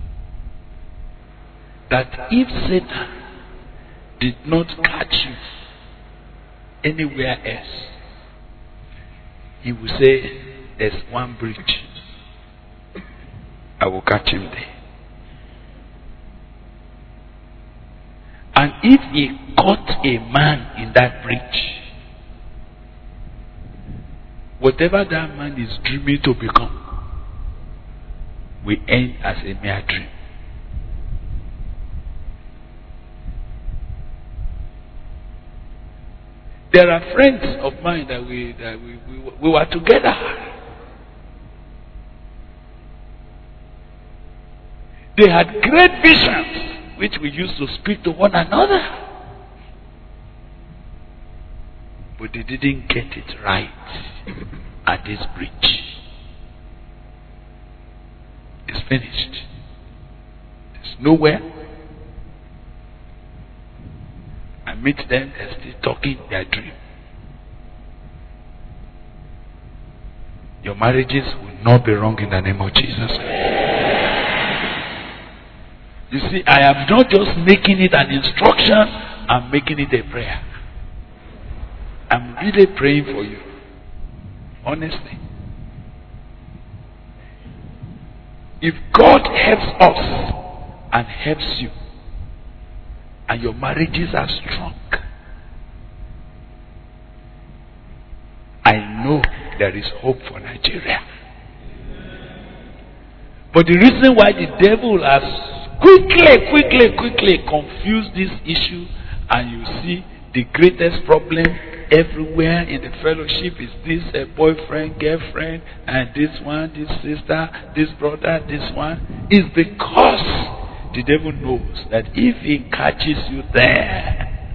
That if Satan did not catch you anywhere else, he will say, there's one bridge. I will catch him there. And if he caught a man in that bridge, whatever that man is dreaming to become will end as a mere dream. There are friends of mine that we were together. They had great visions which we used to speak to one another. But they didn't get it right at this bridge. It's finished. There's nowhere. I meet them, they're still talking their dream. Your marriages will not be wrong in the name of Jesus. You see, I am not just making it an instruction, I'm making it a prayer. I'm really praying for you. Honestly. If God helps us and helps you, and your marriages are strong, I know there is hope for Nigeria. But the reason why the devil has quickly confused this issue, and you see the greatest problem everywhere in the fellowship is this boyfriend, girlfriend, and this one, this sister, this brother, this one, is because the devil knows that if he catches you there,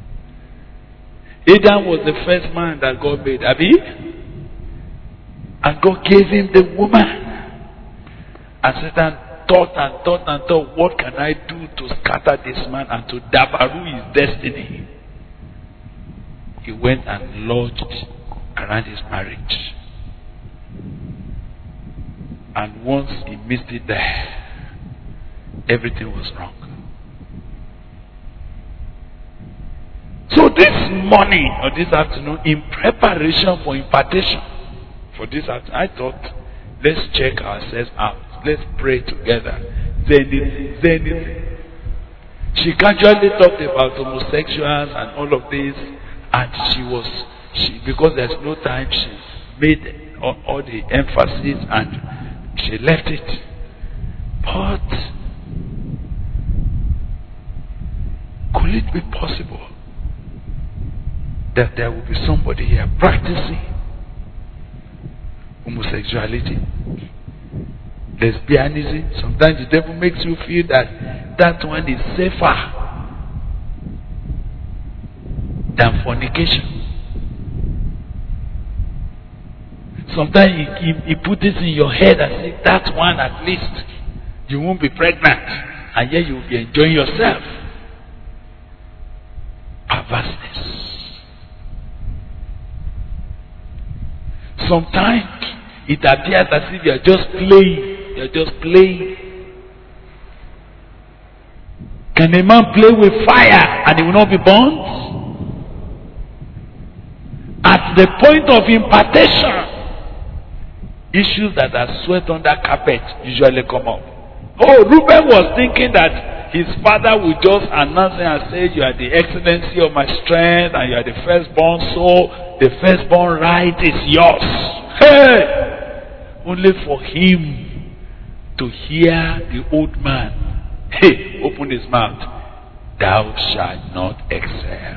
Adam was the first man that God made, Abi, and God gave him the woman, and Satan thought, what can I do to scatter this man and to dabaru his destiny? He went and lodged around his marriage. And once he missed it there, everything was wrong. So this morning or this afternoon, in preparation for impartation for this afternoon, I thought, let's check ourselves out. Let's pray together. Zenith. She casually talked about homosexuals and all of this, and because there's no time, she made all the emphasis and she left it. But could it be possible that there will be somebody here practicing homosexuality, lesbianism? Sometimes the devil makes you feel that one is safer than fornication. Sometimes he put this in your head and say, that one at least you won't be pregnant, and yet you will be enjoying yourself. Perverseness. Sometimes it appears as if you are just playing. You are just playing. Can a man play with fire and he will not be burnt? At the point of impartation, issues that are swept under carpet usually come up. Oh, Reuben was thinking that his father would just announce him and say, you are the excellency of my strength and you are the firstborn, so the firstborn right is yours. Hey! Only for him to hear the old man, hey, open his mouth, thou shalt not excel.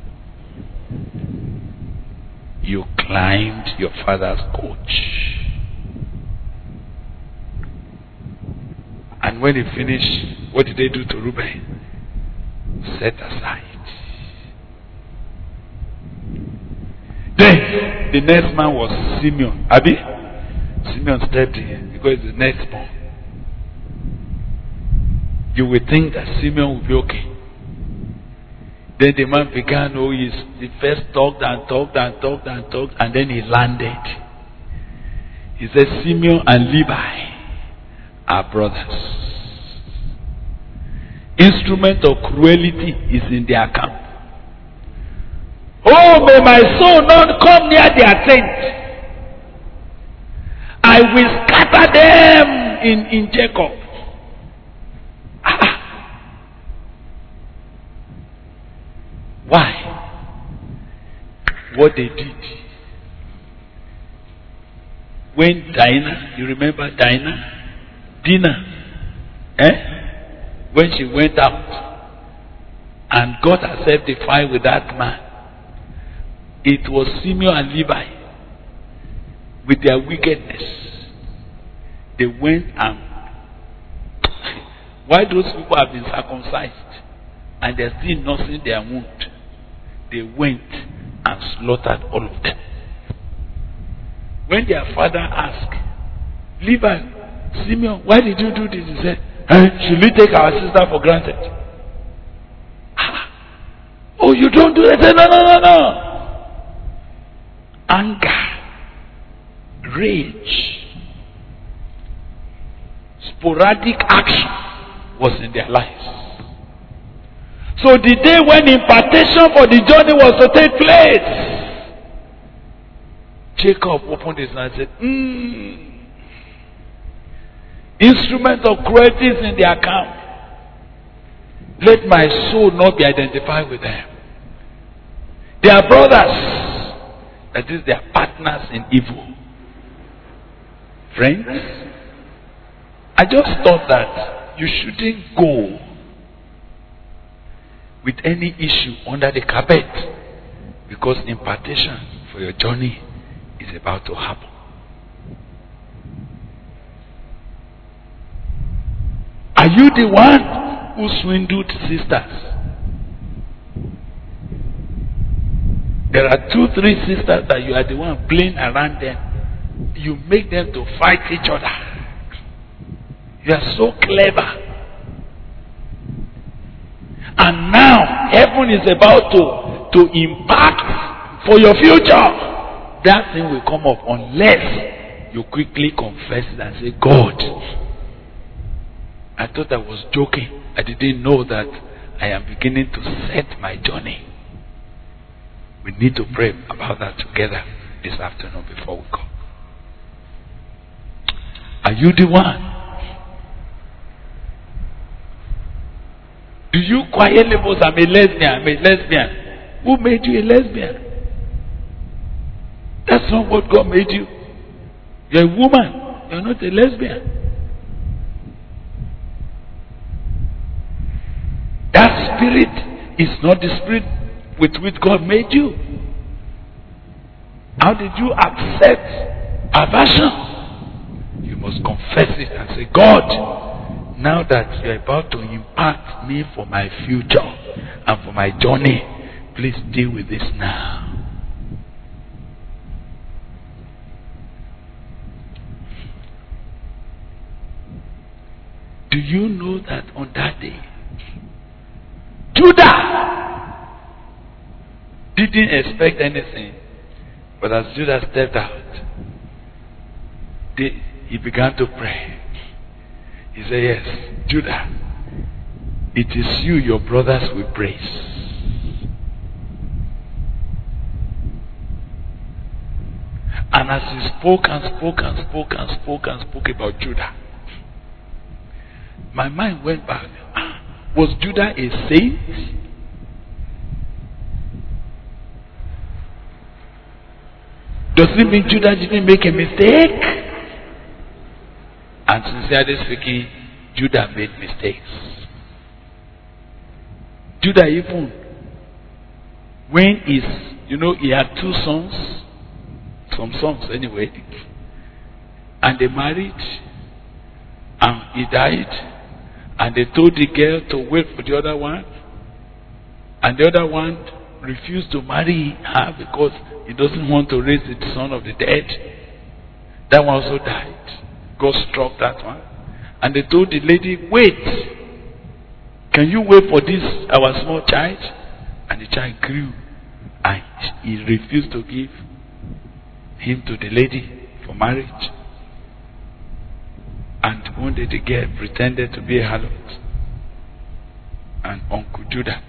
You climbed your father's coach. And when he finished, what did they do to Reuben? Set aside. Then the next man was Simeon. Abi? Simeon stepped in because the next born. You would think that Simeon would be okay. Then the man began, he first talked, and then he landed. He said, Simeon and Levi are brothers. Instrument of cruelty is in their camp. Oh, may my soul not come near their tent. I will scatter them in Jacob. Why? What they did. When Dinah, you remember Dinah, when she went out and got herself defied with that man, it was Simeon and Levi with their wickedness. They went and why those people have been circumcised and they're still nursing their wound, they went and slaughtered all of them. When their father asked, Levi, Simeon, why did you do this? He said, should we take our sister for granted? Oh, you don't do that? He said, no. Anger, rage, sporadic action was in their lives. So the day when impartation for the journey was to take place, Jacob opened his mouth and said, instrument of cruelty is in their camp. Let my soul not be identified with them. They are brothers. That is, they are partners in evil. Friends, I just thought that you shouldn't go with any issue under the carpet, because impartation for your journey is about to happen. Are you the one who swindled sisters? There are 2-3 sisters that you are the one playing around them. You make them to fight each other. You are so clever. And now heaven is about to impact for your future. That thing will come up unless you quickly confess it and say, God, I thought I was joking. I didn't know that I am beginning to set my journey. We need to pray about that together this afternoon before we go. Are you the one? Do you quietly boast, I'm a lesbian? Who made you a lesbian? That's not what God made you. You're a woman. You're not a lesbian. That spirit is not the spirit with which God made you. How did you accept aversion? You must confess it and say, God, now that you're about to impact me for my future and for my journey, please deal with this now. Do you know that on that day, Judah didn't expect anything, but as Judah stepped out, he began to pray. He said, yes, Judah, it is you, your brothers will praise. And as he spoke about Judah, my mind went back. Was Judah a saint? Does it mean Judah didn't make a mistake? And sincerely speaking, Judah made mistakes. Judah even, when he had two sons, some sons anyway, and they married, and he died, and they told the girl to wait for the other one, and the other one refused to marry her because he doesn't want to raise the son of the dead. That one also died. God struck that one. And they told the lady, wait. Can you wait for this, our small child? And the child grew. And he refused to give him to the lady for marriage. And one day the girl pretended to be a harlot. And Uncle Judah,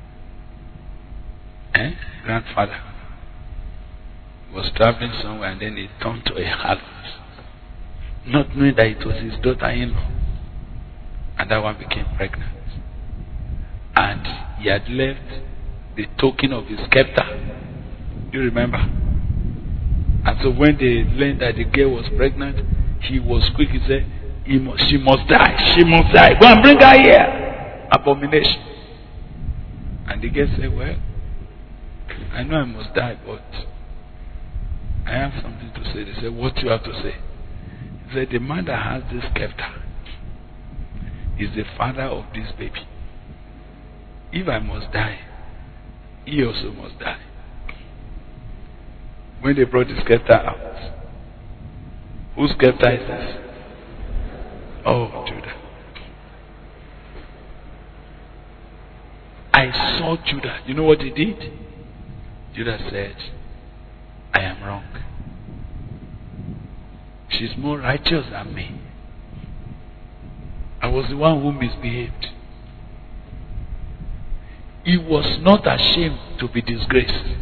grandfather, was traveling somewhere, and then he turned to a harlot, not knowing that it was his daughter-in-law. And that one became pregnant. And he had left the token of his scepter. Do you remember? And so when they learned that the girl was pregnant, he was quick. He said, she must die. She must die. Go and bring her here. Abomination. And the girl said, well, I know I must die, but I have something to say. They said, what do you have to say? He said, the man that has this scepter is the father of this baby. If I must die, he also must die. When they brought the scepter out, whose scepter is this? Oh, Judah. I saw Judah. You know what he did? Judah said, I am wrong. She's more righteous than me. I was the one who misbehaved. He was not ashamed to be disgraced.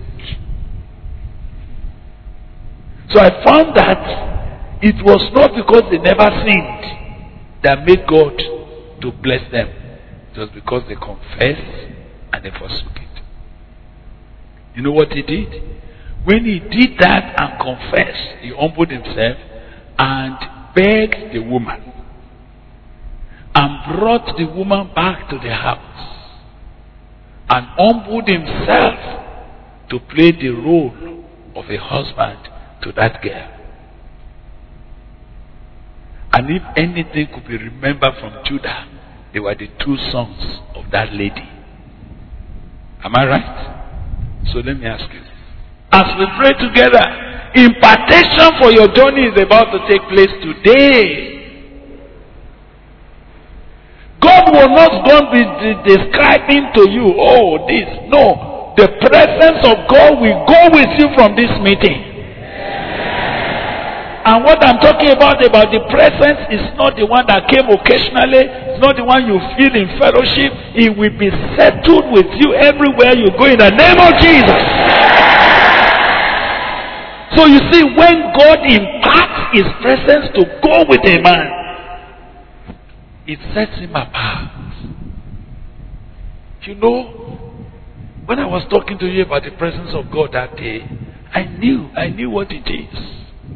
So I found that it was not because they never sinned that made God to bless them. It was because they confessed and they forsook it. You know what he did? When he did that and confessed, he humbled himself and begged the woman and brought the woman back to the house and humbled himself to play the role of a husband to that girl. And if anything could be remembered from Judah, they were the two sons of that lady. Am I right? So let me ask you, as we pray together, impartation for your journey is about to take place today. God will not go and be describing to you, oh, this. No. The presence of God will go with you from this meeting. And what I'm talking about the presence is not the one that came occasionally. It's not the one you feel in fellowship. It will be settled with you everywhere you go in the name of Jesus. So you see, when God imparts his presence to go with a man, it sets him apart. You know, when I was talking to you about the presence of God that day, I knew what it is.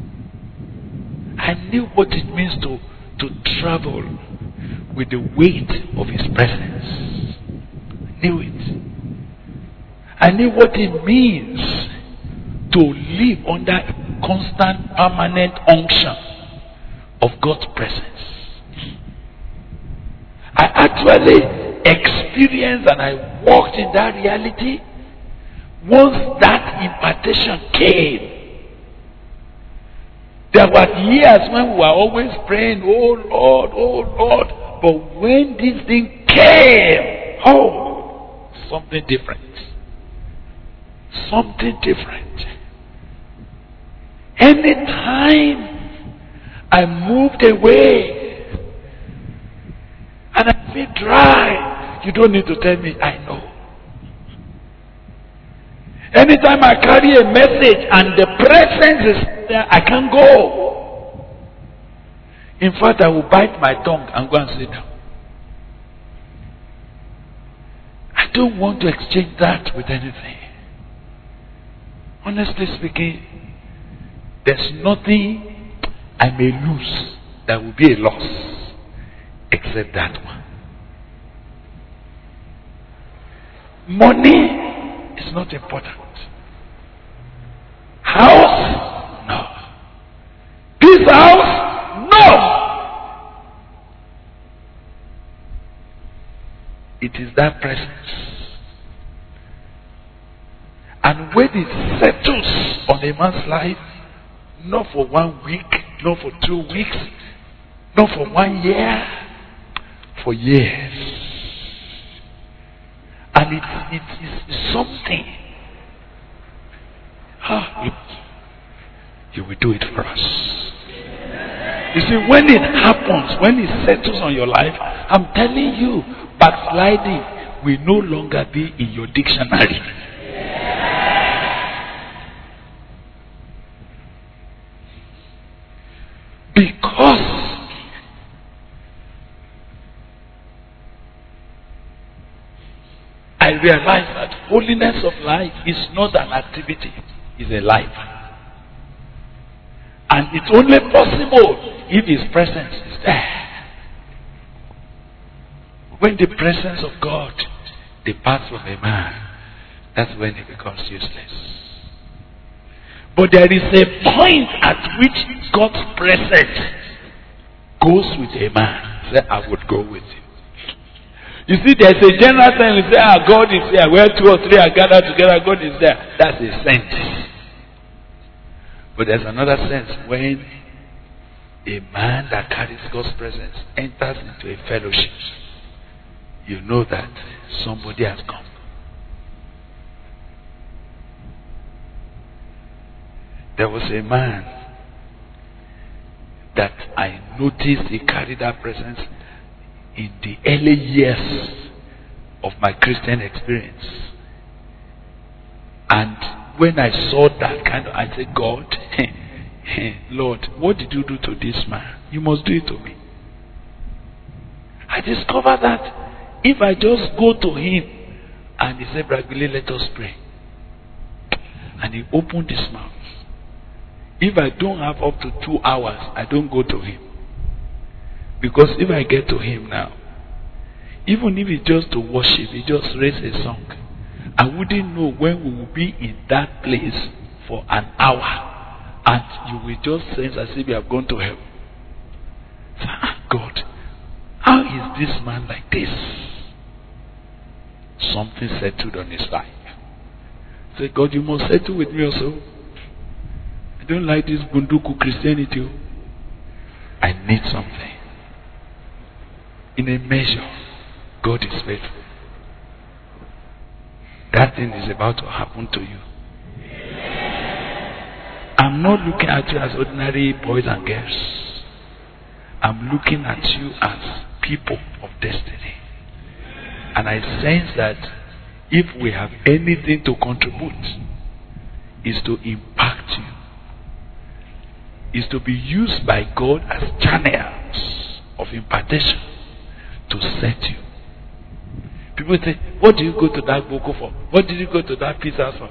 I knew what it means to travel with the weight of his presence. I knew it. I knew what it means to live under constant, permanent unction of God's presence. I actually experienced and I walked in that reality once that impartation came. There were years when we were always praying, oh Lord, oh Lord. But when this thing came, oh, something different. Something different. Anytime I moved away and I feel dry, you don't need to tell me, I know. Anytime I carry a message and the presence is there, I can't go. In fact, I will bite my tongue and go and sit down. I don't want to exchange that with anything. Honestly speaking, there's nothing I may lose there will be a loss except that one. Money is not important. House? No. This house? No. It is that presence. And when it settles on a man's life, not for 1 week, not for 2 weeks, not for 1 year, for years. And it is something. You will do it for us. You see, when it happens, when it settles on your life, I'm telling you, backsliding will no longer be in your dictionary. Because I realize that holiness of life is not an activity, it's a life. And it's only possible if His presence is there. When the presence of God departs from a man, that's when he becomes useless. But there is a point at which God's presence goes with a man. Say, I would go with you. You see, there's a general sense. We say, God is there. Where 2 or 3 are gathered together, God is there. That's a sense. But there's another sense when a man that carries God's presence enters into a fellowship. You know that somebody has come. There was a man that I noticed he carried that presence in the early years of my Christian experience. And when I saw that kind of, I said, God, Lord, what did you do to this man? You must do it to me. I discovered that if I just go to him and he said, Brother Billy, let us pray. And he opened his mouth. If I don't have up to 2 hours, I don't go to him. Because if I get to him now, even if it's just to worship, he just raise a song, I wouldn't know when we will be in that place for an hour. And you will just sense as if you have gone to heaven. Say, God, how is this man like this? Something settled on his life. Say, God, you must settle with me also. I don't like this bunduku Christianity. I need something. In a measure, God is faithful. That thing is about to happen to you. I'm not looking at you as ordinary boys and girls. I'm looking at you as people of destiny. And I sense that if we have anything to contribute, is to impact you. Is to be used by God as channels of impartation to set you. People say, what do you go to that Boko for? What did you go to that pizza for?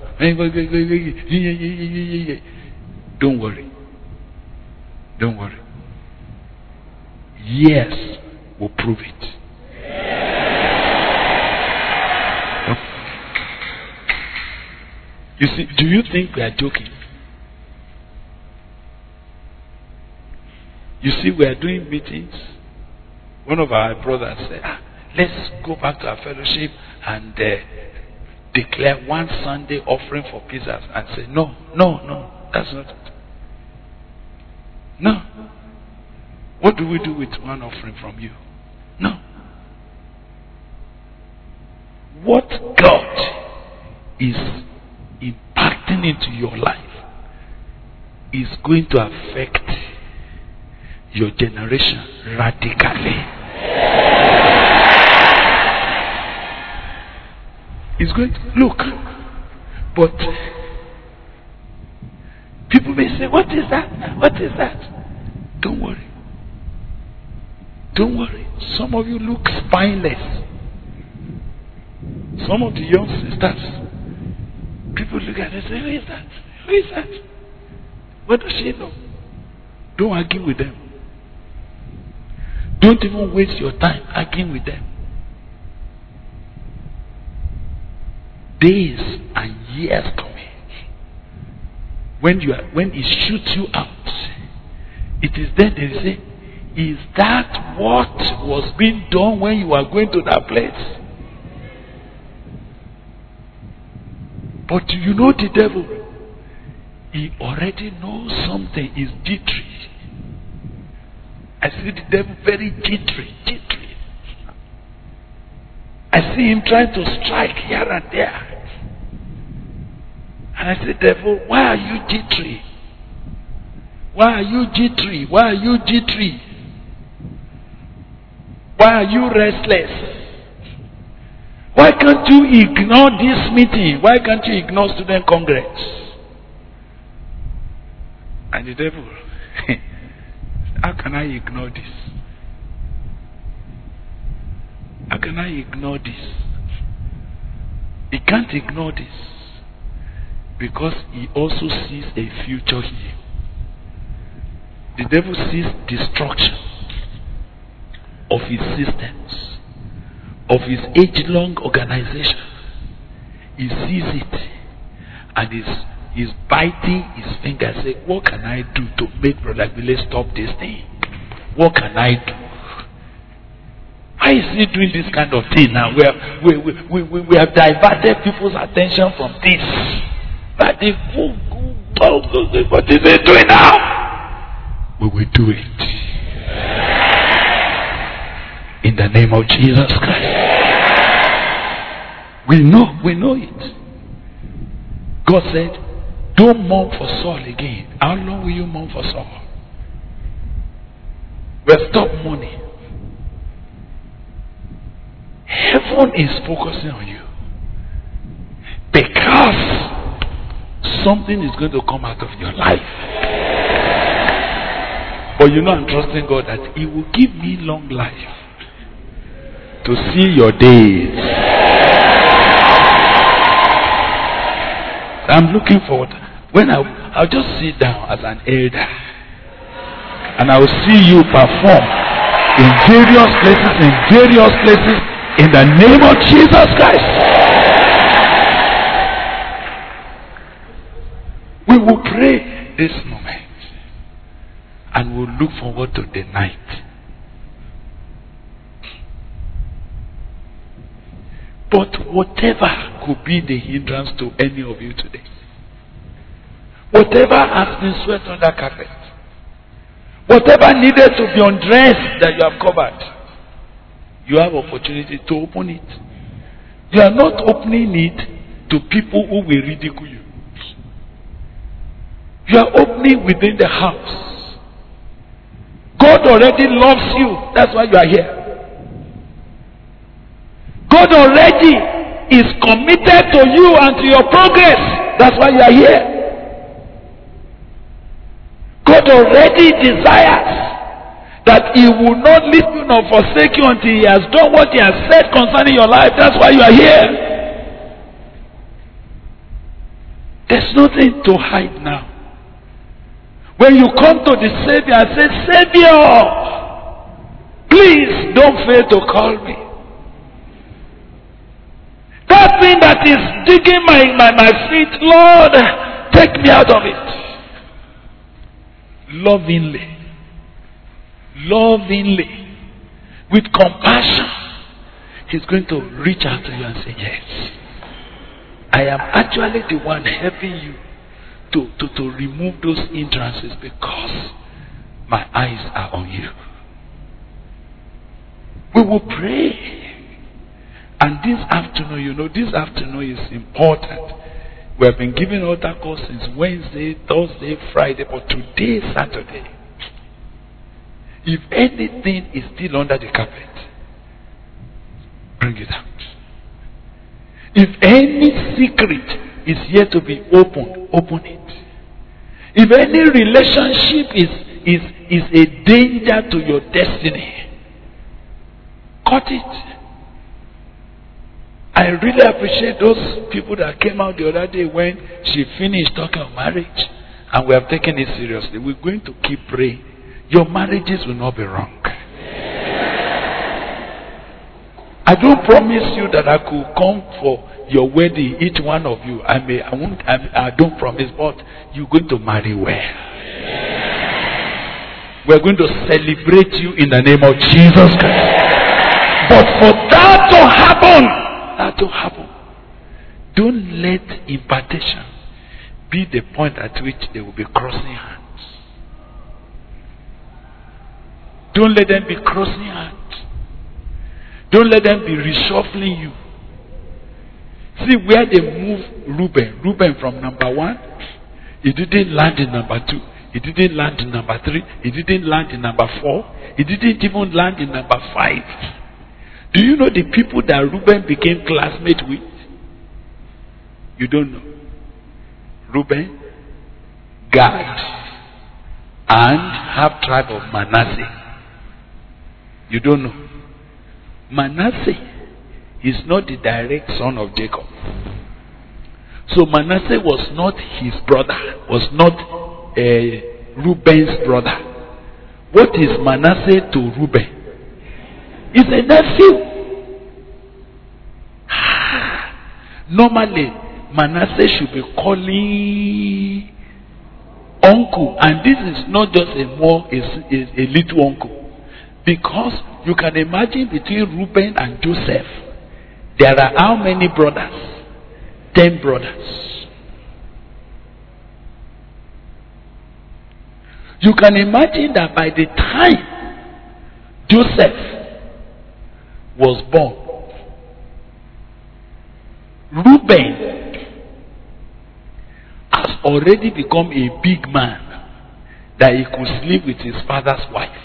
Don't worry. Don't worry. Years will prove it. You see, do you think we are joking? You see, we are doing meetings. One of our brothers said, let's go back to our fellowship and declare one Sunday offering for pizzas. And say, no, that's not it. No. What do we do with one offering from you? No. What God is impacting into your life is going to affect your generation radically. It's going to look, but people may say, what is that? What is that? Don't worry. Don't worry. Some of you look spineless. Some of the young sisters, people look at it and say, who is that? Who is that? What does she know? Don't argue with them. Don't even waste your time arguing with them. Days and years coming. When he shoots you out, it is then they say, is that what was being done when you were going to that place? But you know the devil, he already knows something is jittery. I see the devil very jittery. I see him trying to strike here and there. And I say, devil, why are you jittery? Why are you jittery? Why are you jittery? Why are you restless? Why can't you ignore this meeting? Why can't you ignore student congress? And the devil, how can I ignore this? How can I ignore this? He can't ignore this because he also sees a future here. The devil sees destruction of his systems, of his age-long organization. He sees it and he's biting his finger, saying, what can I do to make Brother Billy stop this thing? What can I do? Why is he doing this kind of thing now? We have diverted people's attention from this. But what is he doing now? We will do it. In the name of Jesus Christ. We know it. God said, don't mourn for Saul again. How long will you mourn for Saul? Well, stop mourning. Heaven is focusing on you. Because something is going to come out of your life. But you know I'm trusting God that He will give me long life to see your days. I'm looking forward. When I'll just sit down as an elder and I will see you perform in various places in the name of Jesus Christ. We will pray this moment and we'll look forward to the night. But whatever could be the hindrance to any of you today, whatever has been swept under carpet, whatever needed to be undressed that you have covered, you have opportunity to open it. You are not opening it to people who will ridicule you. You are opening within the house. God already loves you. That's why you are here. God already is committed to you and to your progress. That's why you are here. God already desires that He will not leave you nor forsake you until He has done what He has said concerning your life. That's why you are here. There's nothing to hide now. When you come to the Savior and say, Savior, please don't fail to call me. That thing that is digging my feet, Lord, take me out of it. Lovingly, with compassion, He's going to reach out to you and say, yes, I am actually the one helping you to remove those hindrances because my eyes are on you. We will pray. And this afternoon is important. We have been giving altar calls since Wednesday, Thursday, Friday, but today is Saturday. If anything is still under the carpet, bring it out. If any secret is yet to be opened, open it. If any relationship is a danger to your destiny, cut it. I really appreciate those people that came out the other day when she finished talking of marriage, and we have taken it seriously. We're going to keep praying. Your marriages will not be wrong. I don't promise you that I could come for your wedding, each one of you. I don't promise, but you're going to marry well. We're going to celebrate you in the name of Jesus Christ. But for that to happen, don't let impartation be the point at which they will be crossing hands. Don't let them be crossing hands. Don't let them be reshuffling you. See where they move Reuben from number 1. He didn't land in number 2. He didn't land in number 3. He didn't land in number 4. He didn't even land in number 5. Do you know the people that Reuben became classmates with? You don't know. Reuben, Gad, and half tribe of Manasseh. You don't know. Manasseh is not the direct son of Jacob. So Manasseh was not his brother, was not Reuben's brother. What is Manasseh to Reuben? He's a nephew. Normally, Manasseh should be calling uncle, and this is not just a little uncle. Because you can imagine between Reuben and Joseph, there are how many brothers? 10 brothers. You can imagine that by the time Joseph was born, Reuben has already become a big man that he could sleep with his father's wife.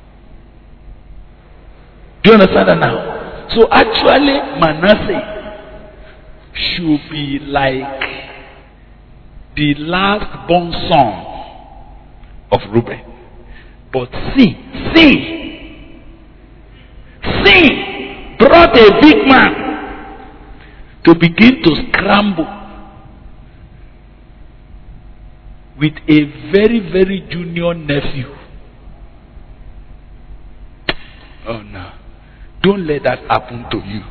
Do you understand that now? So actually, Manasseh should be like the last born son of Reuben. But see, brought a big man to begin to scramble with a very, very junior nephew. Oh no. Don't let that happen to you.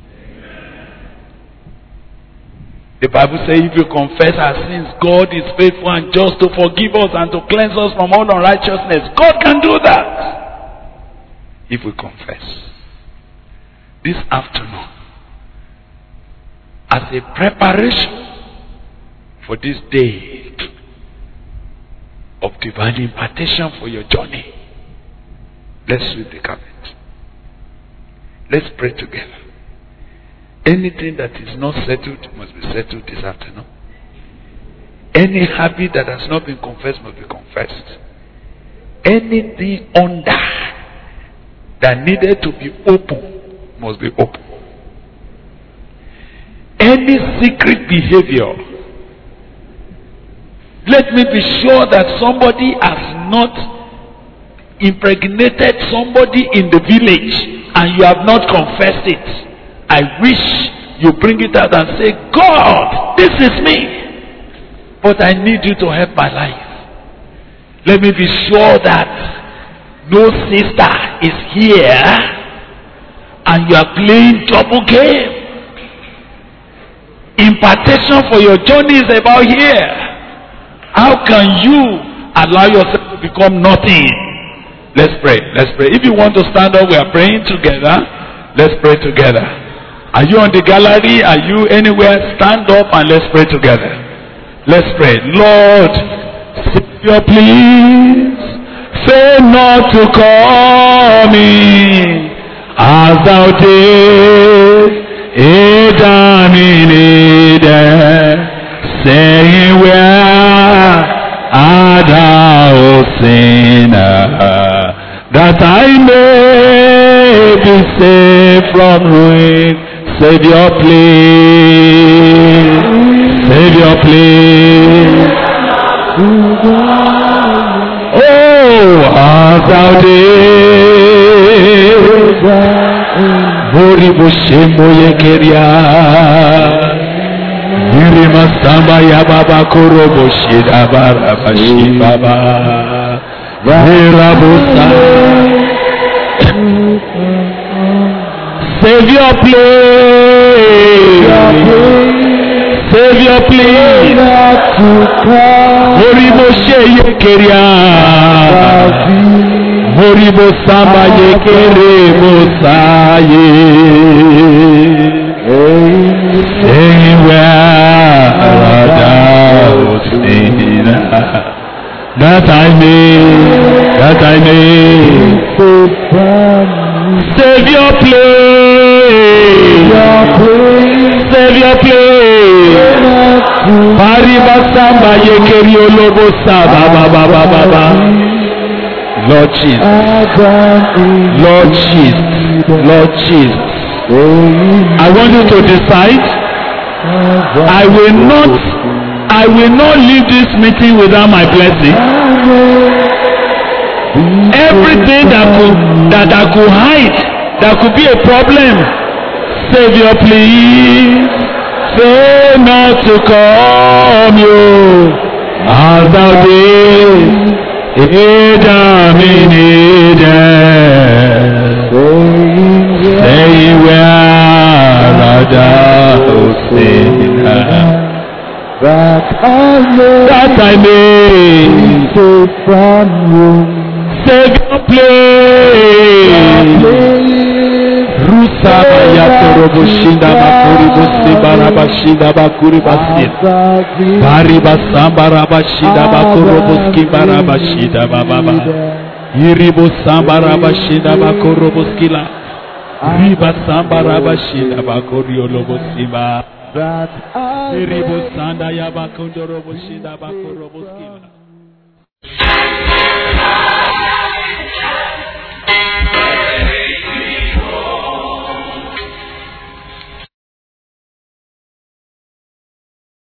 The Bible says if you confess our sins, God is faithful and just to forgive us and to cleanse us from all unrighteousness. God can do that if we confess. This afternoon, as a preparation for this day of divine impartation for your journey, let's sweep the carpet. Let's pray together. Anything that is not settled must be settled this afternoon. Any habit that has not been confessed must be confessed. Anything under that needed to be open must be open. Any secret behavior, let me be sure that somebody has not impregnated somebody in the village and you have not confessed it. I wish you bring it out and say, God, this is me, but I need you to help my life. Let me be sure that no sister is here and you are playing double game. Impartation for your journey is about here. How can you allow yourself to become nothing? Let's pray. Let's pray. If you want to stand up, we are praying together. Let's pray together. Are you on the gallery? Are you anywhere? Stand up and let's pray together. Let's pray. Lord, Savior, please, fail not to call me as thou did Adam in Eden, saying, where art thou, sinner, that I may be saved from ruin. Savior, please. Savior, please. Oh, as thou did. Boribo shemo yekeria. Nirima samba ya baba korobo shida baraba shibaba. Nirabusa. Savior, please. Savior, please. Horibo sheye keria. Horibo samba ye kere mosaye. Anywhere that I may. Savior, please. Savior, please. Pariba samba ye keri olobo saba baba. Lord Jesus. Lord Jesus. Lord Jesus. I want you to decide. I will not leave this meeting without my blessing. Everything that I could hide, that could be a problem. Savior, please, say not to come you as thou didst Adam in Eden. Say where thou sayest that I may from you. Savior, please. Rusaba yatorobo shinda bakuri bosi baraba shinda bakuri basi. Bariba samba raba shinda bakuro boski baraba shinda baba. Iribo samba raba shinda bakuro boskila. Riba samba raba shinda bakuri olobo simba. Iribo sanda yabakondoro boshida bakuro boskila.